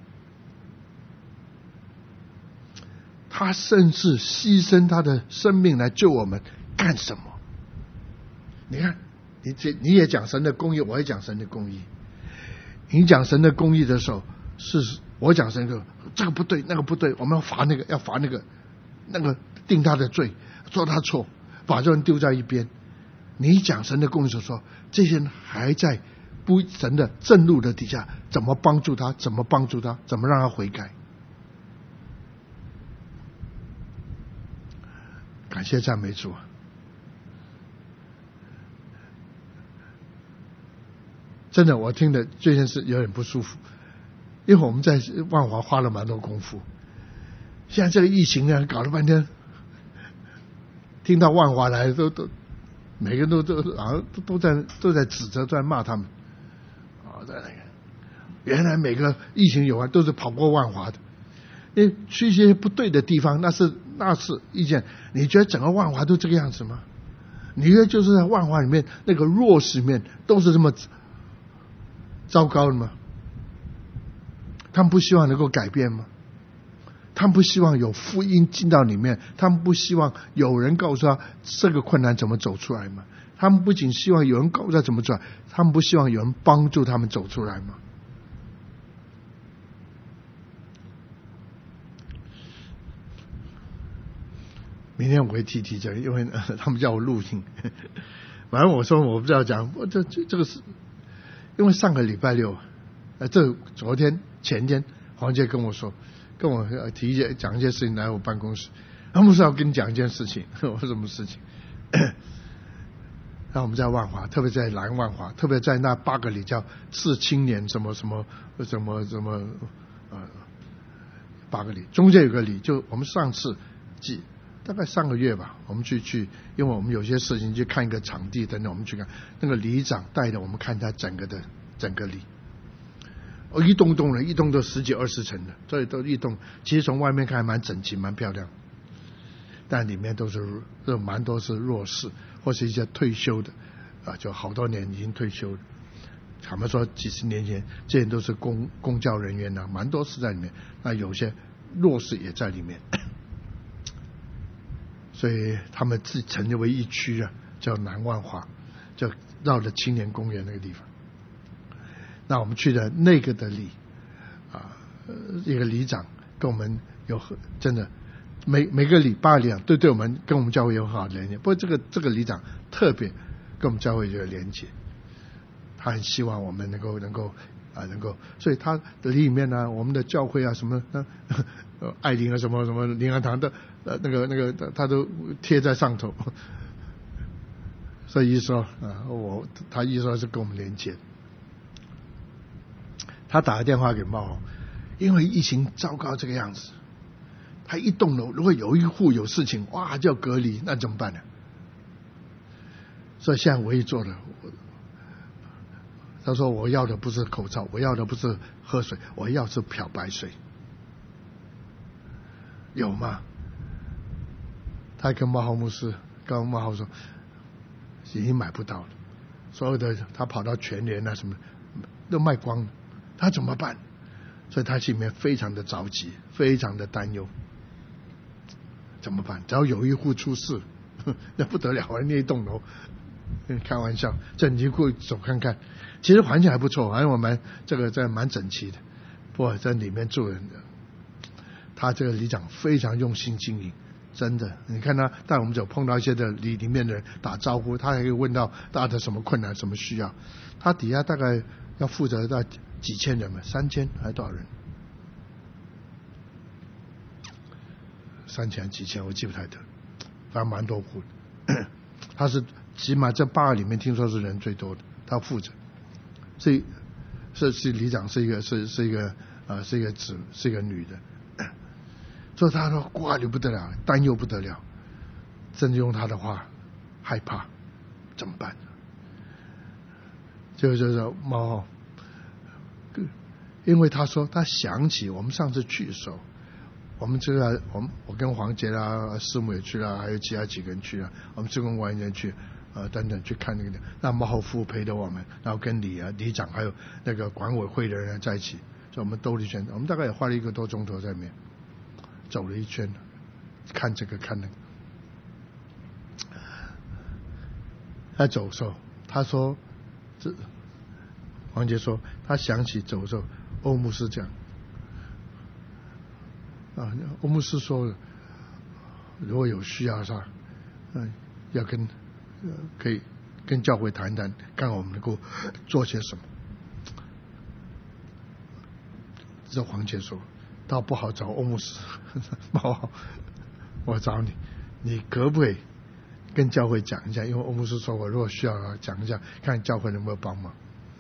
他甚至牺牲他的生命来救我们干什么？你看，你也讲神的公义，我也讲神的公义。你讲神的公义的时候，是我讲神的这个不对，那个不对，我们要罚那个，要罚那个定他的罪，说他错，把这人丢在一边。你讲神的公义的时候，这些人还在不神的正路的底下，怎么帮助他？怎么帮助他？怎么让他悔改？感谢赞美主啊！真的，我听的这件事有点不舒服，因为我们在万华花了蛮多功夫，现在这个疫情呢，搞了半天，听到万华来都每个人都在指责，都在骂他们在那个原来每个疫情有关都是跑过万华的， 去一些不对的地方，那是意见。你觉得整个万华都这个样子吗？你觉得就是在万华里面那个弱势里面都是这么糟糕的吗？他们不希望能够改变吗？他们不希望有福音进到里面，他们不希望有人告诉他这个困难怎么走出来吗？他们不仅希望有人告诉他怎么做，他们不希望有人帮助他们走出来吗？明天我会提这个，因为他们叫我录音。反正我说我不知道讲，这个是因为上个礼拜六，昨天前天黄杰跟我说，跟我讲一件事情来我办公室，他们说要跟你讲一件事情，我说什么事情？那我们在万华，特别在南万华，特别在那8个里叫4青年什么8个里，中间有个里，就我们上次大概上个月吧，我们去，因为我们有些事情去看一个场地等等，我们去看那个里长带着我们看他整个里，一栋都10几20层的，这里都一栋，其实从外面看还蛮整齐蛮漂亮，但里面都是蛮多是弱势或是一些退休的就好多年已经退休了。他们说几十年前这些都是公教人员蛮多是在里面，那有些弱势也在里面。所以他们自己成为一区叫南万华，就绕着青年公园那个地方。那我们去的那个的里一个里长跟我们有真的每个里8个里长对我们跟我们教会有很好的连接。不过这个里长特别跟我们教会有连接，他很希望我们能够，所以他的里面我们的教会什么爱灵什么灵安堂的那个他都贴在上头，所以意思说他意思说是跟我们连接。他打个电话给茂，因为疫情糟糕这个样子，他一栋楼如果有一户有事情，哇就要隔离，那怎么办呢？所以现在唯一做的，他说我要的不是口罩，我要的不是喝水，我要是漂白水，有吗？他跟茂豪牧师跟茂豪说已经买不到了，所有的他跑到全联什么都卖光了，他怎么办？所以他心里面非常的着急，非常的担忧，怎么办？只要有一户出事那不得了，那一栋楼开玩笑，这你过走看看，其实环境还不错，反正我们这个蛮整齐的。不过在里面住人的，他这个里长非常用心经营，真的。你看他带我们走，碰到一些的里面的人打招呼，他还可以问到大家的什么困难、什么需要。他底下大概要负责到几千人嘛，3000还是多少人？3000几千我记不太得，反正蛮多户的。他是起码这8个里面听说是人最多的，他负责。所以是里长是一个女的。所以他说挂虑不得了，担忧不得了，真的用他的话害怕怎么办？就是猫，因为他说他想起我们上次去的时候，我们我跟黄杰师母也去了，还有其他几个人去了，我们志工完人去等等去看那个，那猫后夫陪着我们，然后跟里长还有那个管委会的人在一起，所以我们兜了一圈，我们大概也花了1个多钟头在里面走了一圈，看这个看那个。他走的时候，他说黄杰说他想起走的时候欧牧师讲欧牧师说如果有需要上要可以跟教会谈谈，看我们能够做些什么。这黄杰说倒不好找欧牧师我找你可不可以跟教会讲一下？因为欧牧师说我如果需要讲一下，看教会能不能帮忙，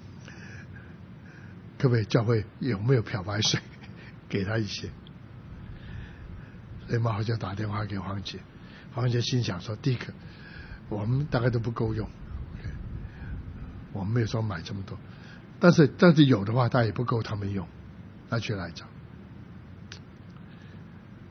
可不可以教会有没有漂白水给他一些？所以马上就打电话给黄杰，黄杰心想说，第一个我们大概都不够用，我们没有说买这么多，但是有的话他也不够他们用，那去来找。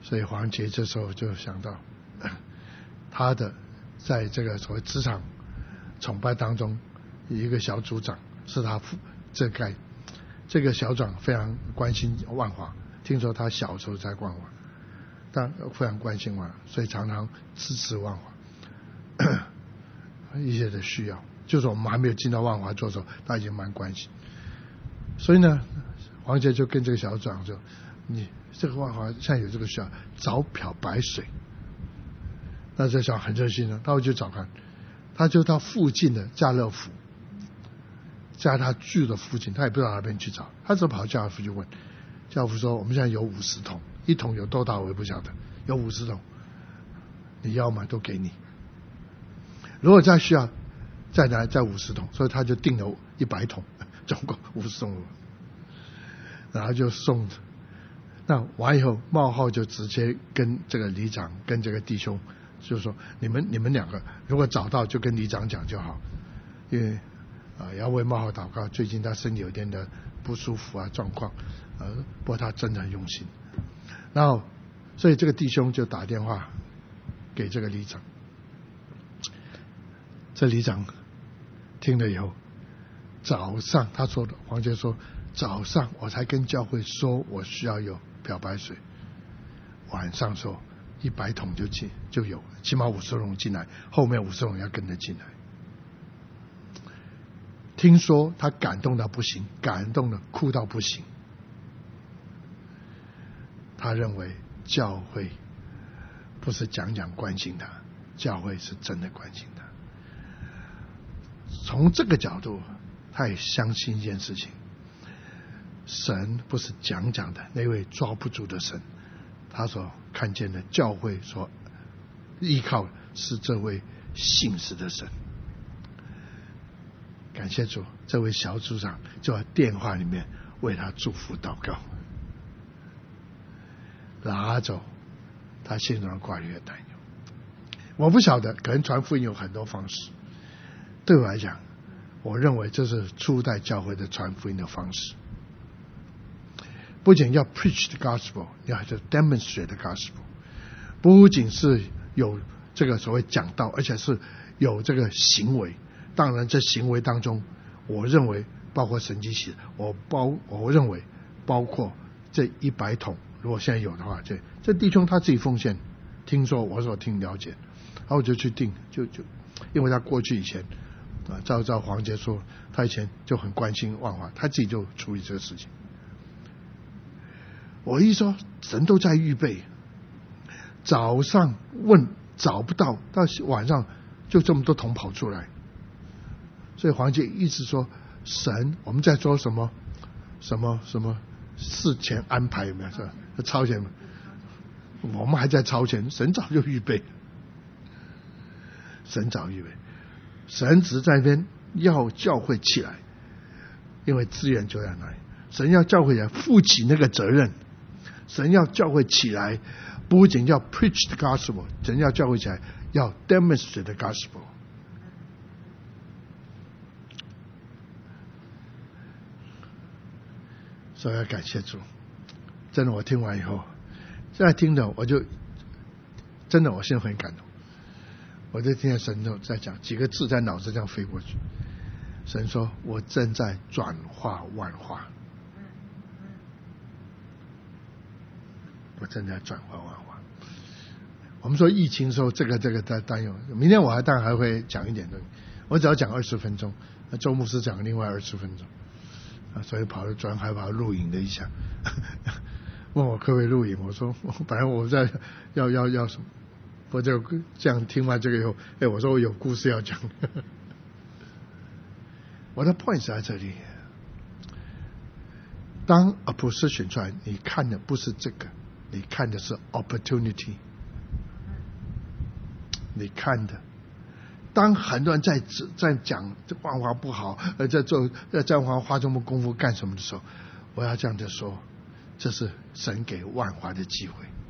所以黄杰这时候就想到，他的在这个所谓职场崇拜当中，一个小组长是他这个小组长非常关心万华，听说他小时候在万华，但非常关心万华，所以常常支持万华一些的需要。就是我们还没有进到万华做的时候，他已经蛮关心。所以呢，黄杰就跟这个小组长说：“你这个万华现在有这个需要，找漂白水。”那这小很热心了，他会去找看，他就到附近的家乐福，在他住的附近，他也不知道哪边去找，他只跑家乐福去问，家乐福说：“我们现在有50桶，一桶有多大我也不晓得，有50桶，你要吗？都给你。如果再需要，再拿再50桶，所以他就订了100桶，总共50桶，然后就送。那完以后，茂浩就直接跟这个里长跟这个弟兄就说：你们两个如果找到就跟里长讲就好，因为要为茂浩祷告，最近他身体有点的不舒服啊状况，不过他真的很用心。然后，所以这个弟兄就打电话给这个里长，这里长听了以后，早上他说的，黄杰说，早上我才跟教会说我需要有漂白水，晚上说100桶就有，起码50桶进来，后面50桶要跟着进来。听说他感动到不行，感动的哭到不行。他认为教会不是讲关心他，教会是真的关心他。从这个角度，他也相信一件事情：神不是讲的那位抓不住的神，他所看见的教会所依靠是这位信实的神。感谢主，这位小组长就在电话里面为他祝福祷告，拿走他心中的挂虑和担忧。我不晓得，可能传福音有很多方式。对我来讲，我认为这是初代教会的传福音的方式。不仅要 preach the gospel， 要 demonstrate the gospel， 不仅是有这个所谓讲道，而且是有这个行为。当然这行为当中，我认为包括神迹奇事，我认为包括这100桶，如果现在有的话，这弟兄他自己奉献，听说我所听了解，然后我就去订，就因为他过去以前照黄杰说，他以前就很关心万华，他自己就处理这个事情。我一说神都在预备，早上问找不到，到晚上就这么多桶跑出来。所以黄杰一直说，神我们在做什么事前安排，有没有？是吧？超前，我们还在超前，神早就预备，神早预备，神只在那边要教会起来，因为资源就在那里，神要教会起来负起那个责任，神要教会起来，不仅要 preach the gospel， 神要教会起来要 demonstrate the gospel。所以要感谢主，真的，我听完以后，现在听的我就真的，我现在很感动。我就听见神在讲几个字，在脑子这样飞过去。神说：“我正在转化万化，我正在转化万化。”我们说疫情的时候，这个在担忧。明天我当然还会讲一点东西，我只要讲20分钟，那周牧师讲另外20分钟。所以转还跑录影了一下，问我可不可以录影，我说本来我在要什么，我就这样听完这个以后，我说我有故事要讲。我的 point 在这里，当 a position 出来，你看的不是这个，你看的是 opportunity， 你看的。当很多人在讲这万华不好，在万华花这么功夫干什么的时候，我要这样子说，这是神给万华的机会，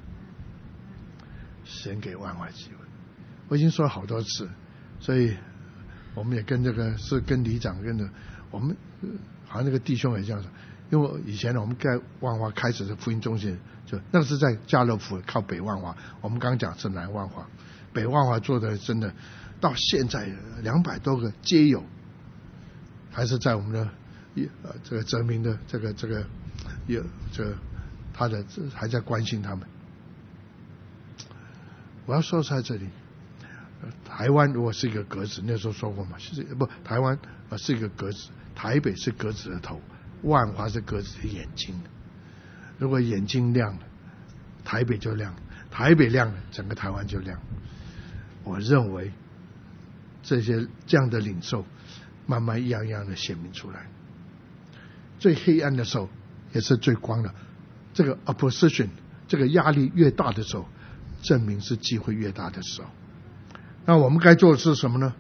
神给万华机会。我已经说了好多次，所以我们也跟这个是跟里长跟着我们，好像那个弟兄也这样说， 因为以前我们在万华开始的福音中心，就那是在家乐福靠北万华，我们刚刚讲是南万华，北万华做的真的到现在200多个皆有，还是在我们的这个泽民的这个他的还在关心他们。我要说在这里，台湾如果是一个格子，那时候说过嘛，台湾是一个格子，台北是格子的头，万华是格子的眼睛。如果眼睛亮了，台北就亮，台北亮了，整个台湾就亮。我认为这样的领受，慢慢一样一样的显明出来。最黑暗的时候，也是最光的。这个 opposition， 这个压力越大的时候，证明是机会越大的时候。那我们该做的是什么呢？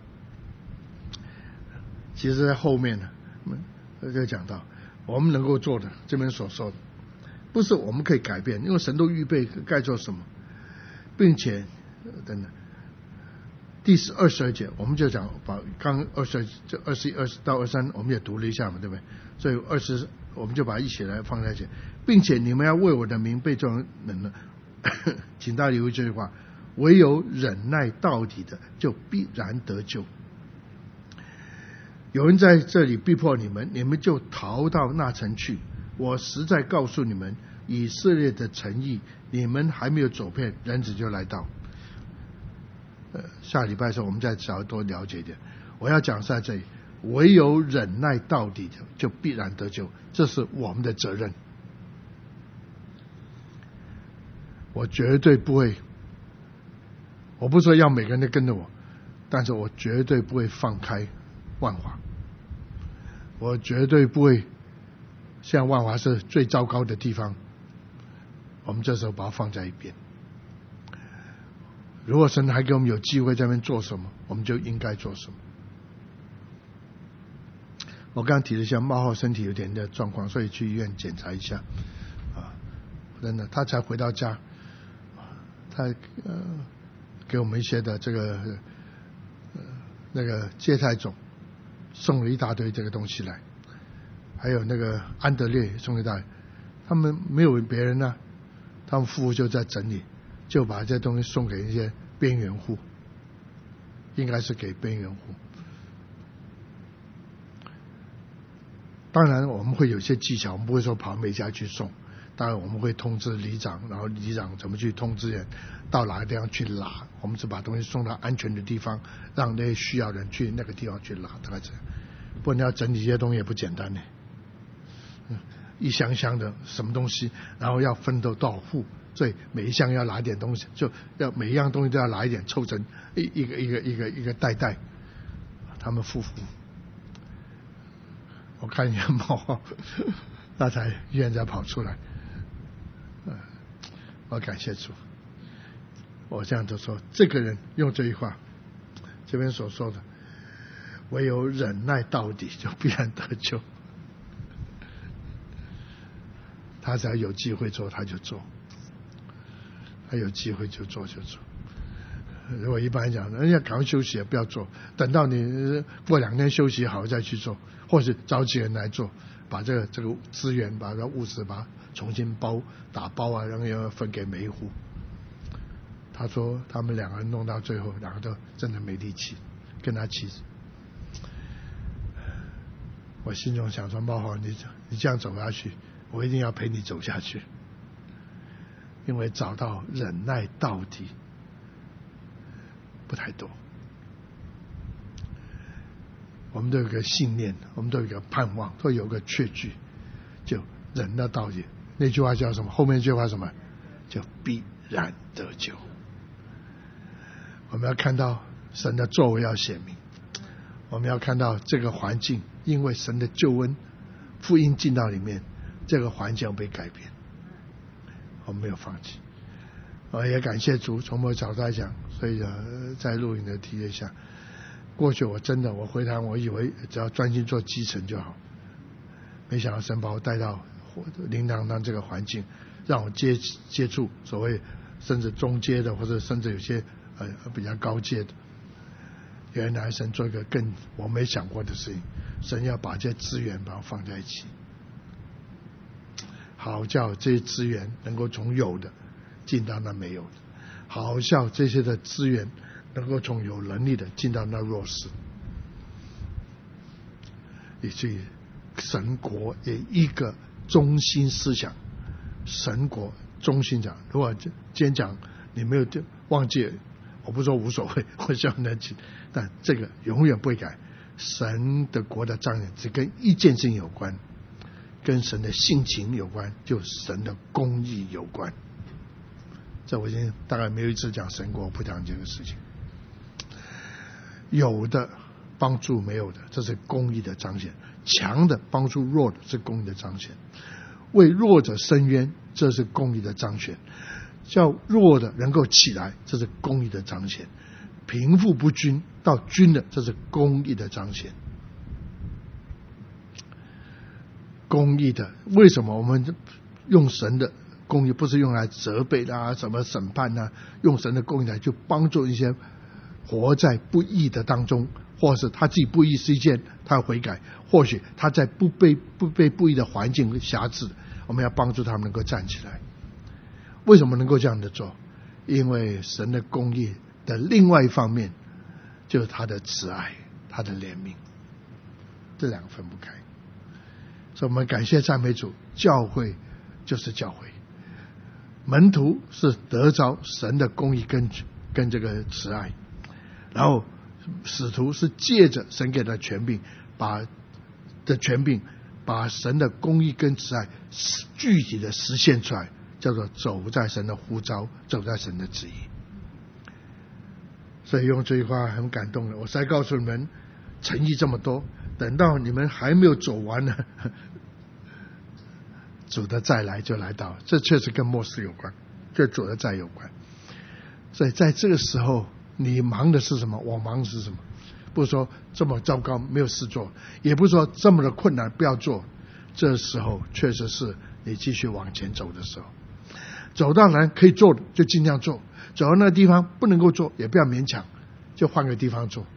其实在后面呢，就讲到我们能够做的，这边所说的，不是我们可以改变，因为神都预备该做什么，并且等等。第22节我们就讲，把刚21到23我们也读了一下嘛，对不对？所以20我们就把它一起来放在一起，并且你们要为我的名被众人了，请大家留意这句话：唯有忍耐到底的，就必然得救。有人在这里逼迫你们，你们就逃到那城去。我实在告诉你们，以色列的诚意，你们还没有走遍，人子就来到。下礼拜的时候我们再稍微多了解一点。我要讲在这里，唯有忍耐到底的，就必然得救，这是我们的责任。我绝对不会，我不说要每个人都跟着我，但是我绝对不会放开万华，我绝对不会像万华是最糟糕的地方，我们这时候把它放在一边。如果神还给我们有机会在那边做什么，我们就应该做什么。我刚刚提了一下冒号身体有点的状况，所以去医院检查一下真的他才回到家，他给我们一些的这个那个芥菜种，送了一大堆这个东西来，还有那个安德烈送了一大堆，他们没有别人啊，他们夫妇就在整理，就把这东西送给一些边缘户，应该是给边缘户。当然我们会有些技巧，我们不会说跑每家去送，当然我们会通知里长，然后里长怎么去通知人到哪个地方去拿，我们是把东西送到安全的地方，让那些需要人去那个地方去拿，大概这样。不然你要整理这些东西也不简单呢，一箱箱的什么东西，然后要分到多少户，所以每一箱要拿一点东西，就要每一样东西都要拿一点，凑成一个袋，他们夫妇。我看一下冒号，那才医院才跑出来。我感谢主。我这样就说，这个人用这句话，这边所说的，唯有忍耐到底，就必然得救。他只要有机会做，他就做；他有机会就做就做。如果一般讲，人家赶快休息，也不要做，等到你过2天休息好再去做，或是找几个人来做，把这个资源，把这物质，把它重新打包啊，然后要分给每一户。他说他们2个人弄到最后，2个都真的没力气，跟他妻子。我心中想说，冒号你这样走下去，我一定要陪你走下去，因为找到忍耐到底不太多。我们都有个信念，我们都有一个盼望，都有个确据，就忍耐到底。那句话叫什么？后面一句话什么？就必然得救。我们要看到神的作为要显明，我们要看到这个环境，因为神的救恩，福音进到里面，这个环境要被改变。我们没有放弃。也感谢主，从我角度来讲，所以在录影的提一下，过去我回台湾，我以为只要专心做基层就好，没想到神把我带到灵堂这个环境，让我接触所谓甚至中阶的，或者甚至有些比较高阶的。原来神做一个更我没想过的事情，神要把这些资源把它放在一起。 好叫这些资源能够从有的进到那没有的，好叫这些的资源能够从有能力的进到那弱势，以至于神国也一个中心思想，神国中心讲。如果今天讲你没有忘记，我不说无所谓，我希望能记，但这个永远不会改。神的国的彰显只跟一件事情有关，跟神的性情有关，就神的公义有关。这我今天大概没有一次讲神国不讲这个事情。有的帮助没有的，这是公义的彰显；强的帮助弱的，是公义的彰显；为弱者伸冤，这是公义的彰显；叫弱的能够起来，这是公义的彰显；贫富不均到均的，这是公义的彰显。公义的，为什么我们用神的公义不是用来责备啊什么审判啊，用神的公义来就帮助一些活在不义的当中，或是他自己不义是一件，他要悔改，或许他在不被不义的环境辖制，我们要帮助他们能够站起来。为什么能够这样的做？因为神的公义的另外一方面就是他的慈爱，他的怜悯，这两个分不开。所以我们感谢赞美主，教会就是教会，门徒是得着神的公义跟这个慈爱，然后使徒是借着神给的权柄，把神的公义跟慈爱具体的实现出来，叫做走在神的呼召，走在神的旨意。所以用这句话很感动的，我才告诉你们，诚意这么多，等到你们还没有走完呢，主的再来就来到。这确实跟末世有关，跟主的再有关。所以在这个时候，你忙的是什么？我忙的是什么？不是说这么糟糕没有事做，也不是说这么的困难不要做。这时候确实是你继续往前走的时候，走到哪可以做的就尽量做，走到那个地方不能够做也不要勉强，就换个地方做。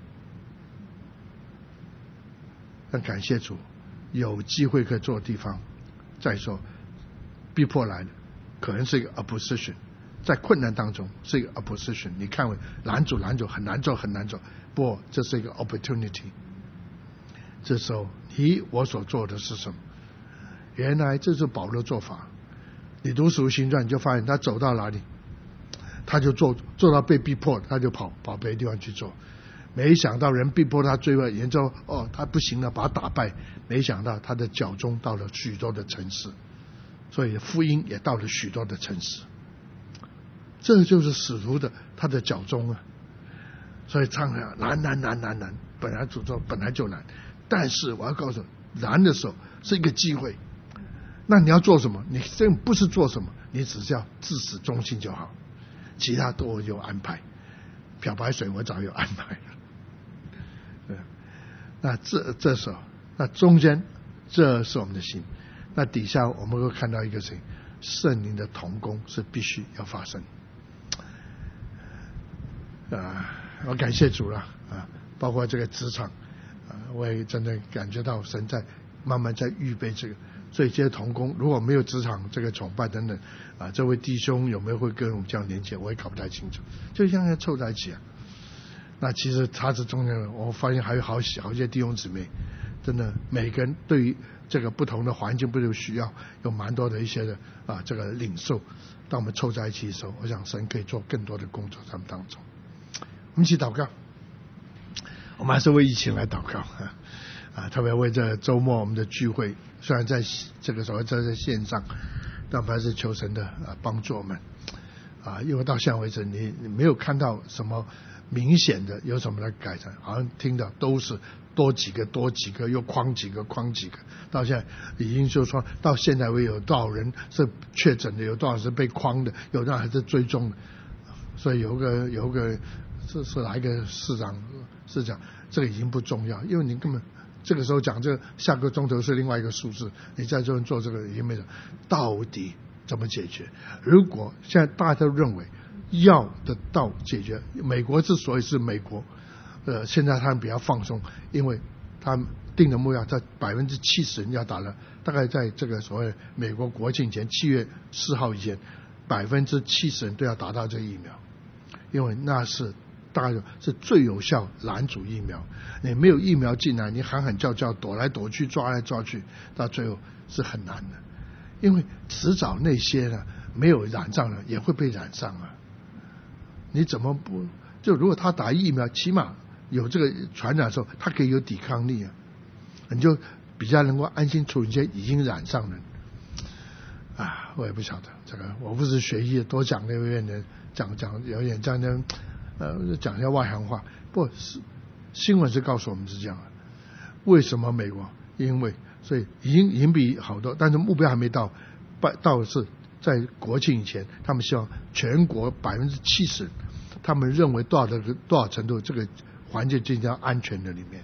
但感谢主，有机会可以做的地方，再说逼迫来的可能是一个 opposition， 在困难当中是一个 opposition， 你看为拦阻很难做，不过这是一个 opportunity。 这时候我所做的是什么？原来这是保罗做法。你读使徒行传你就发现他走到哪里他就做到被逼迫他就跑别的地方去做。没想到人逼迫他罪恶严重，他不行了，把他打败。没想到他的脚中到了许多的城市，所以福音也到了许多的城市。这就是使徒的他的脚中啊。所以唱难，本来主说本来就难，但是我要告诉你，难的时候是一个机会。那你要做什么？你这不是做什么，你只是要至始忠心就好，其他都有安排。漂白水我早有安排了。那这时候，那中间这是我们的心，那底下我们会看到一个事情，圣灵的同工是必须要发生。我感谢主了包括这个职场我也真的感觉到神在慢慢在预备这个。所以这些同工如果没有职场这个崇拜等等这位弟兄有没有会跟我们这样连接，我也搞不太清楚，就像要凑在一起那其实他是中间人，我发现还有好些弟兄姊妹，真的每个人对于这个不同的环境不同需要有蛮多的一些的这个领受。当我们凑在一起的时候，我想神可以做更多的工作在他们当中。我们一起祷告，我们还是为疫情来祷告特别为这周末我们的聚会，虽然在这个时候在线上，但我们还是求神的帮助我们因为到现在为止你没有看到什么明显的有什么的改善，好像听到都是多几个又框几个，到现在已经就说到现在为有多少人是确诊的，有多少是被框的，有多少还是追踪的。所以有个是哪一个市长，这个已经不重要，因为你根本这个时候讲这个下个钟头是另外一个数字，你在这做这个也没有到底怎么解决。如果现在大家都认为要得到解决，美国之所以是美国现在他们比较放松，因为他定的目标，在70%要打了，大概在这个所谓美国国庆前7月4号以前，70%都要达到这个疫苗，因为那是大概是最有效拦阻疫苗。你没有疫苗进来，你喊喊叫叫，躲来躲去，抓来抓去，到最后是很难的。因为迟早那些呢没有染上了也会被染上啊。你怎么不就如果他打疫苗，起码有这个传染的时候，他可以有抵抗力啊，你就比较能够安心处理一些已经染上的人。啊，我也不晓得这个，我不是学医，多讲有点讲有点这样讲一下外行话。不是新闻是告诉我们是这样的。为什么美国？因为所以已经比好多，但是目标还没到，到是在国庆以前，他们希望全国70%，他们认为多少程度这个环境进到安全的里面，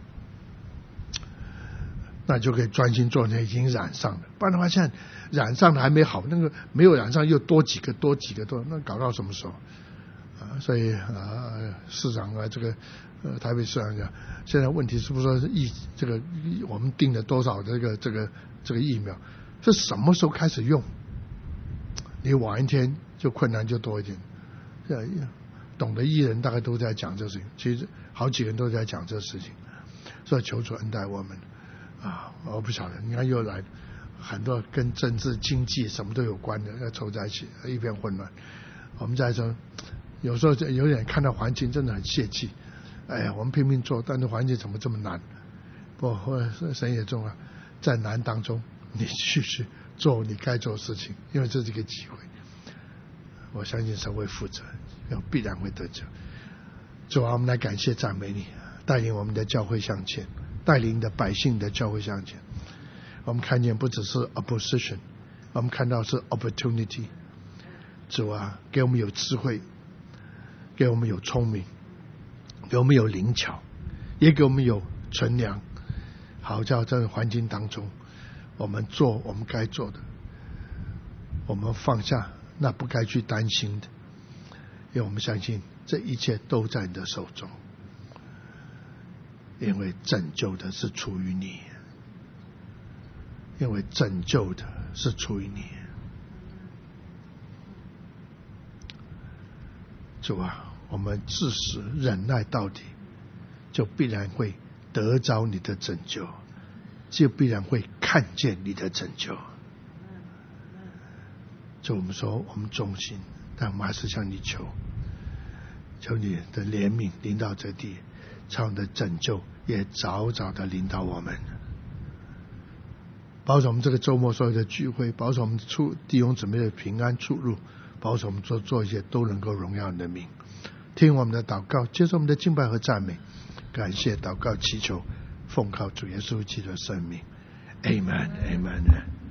那就可以专心做那已经染上的。不然的话，现在染上的还没好，那个没有染上又多几个，那搞到什么时候？所以市长这个台北市长讲，现在问题是不是说这个我们定了多少这个疫苗，是什么时候开始用？你晚一天就困难就多一点。懂得艺人大概都在讲这事情，其实好几个人都在讲这事情，所以求主恩待我们啊！我不晓得，你看又来很多跟政治、经济什么都有关的要凑在一起，一片混乱。我们在说，有时候有点看到环境真的很泄气。哎呀，我们拼命做，但是环境怎么这么难？不，神也重要，在难当中，你继续做你该做的事情，因为这是一个机会。我相信神会负责，必然会得救。主啊，我们来感谢赞美你，带领我们的教会向前，带领的百姓的教会向前。我们看见不只是 opposition， 我们看到是 opportunity。主啊，给我们有智慧，给我们有聪明，给我们有灵巧，也给我们有存粮，好叫在这个环境当中，我们做我们该做的，我们放下那不该去担心的，因为我们相信这一切都在你的手中，因为拯救的是出于你，因为拯救的是出于你。主啊，我们至死忍耐到底，就必然会得着你的拯救，就必然会看见你的拯救。就我们说我们忠心，但我们还是向你求你的怜悯临到这地，朝你的拯救也早早的临到我们。保守我们这个周末所有的聚会，保守我们弟兄姊妹的平安出入，保守我们做一些都能够荣耀你的名。听我们的祷告，接受我们的敬拜和赞美，感谢祷告祈求，奉靠主耶稣基督的圣名 Amen Amen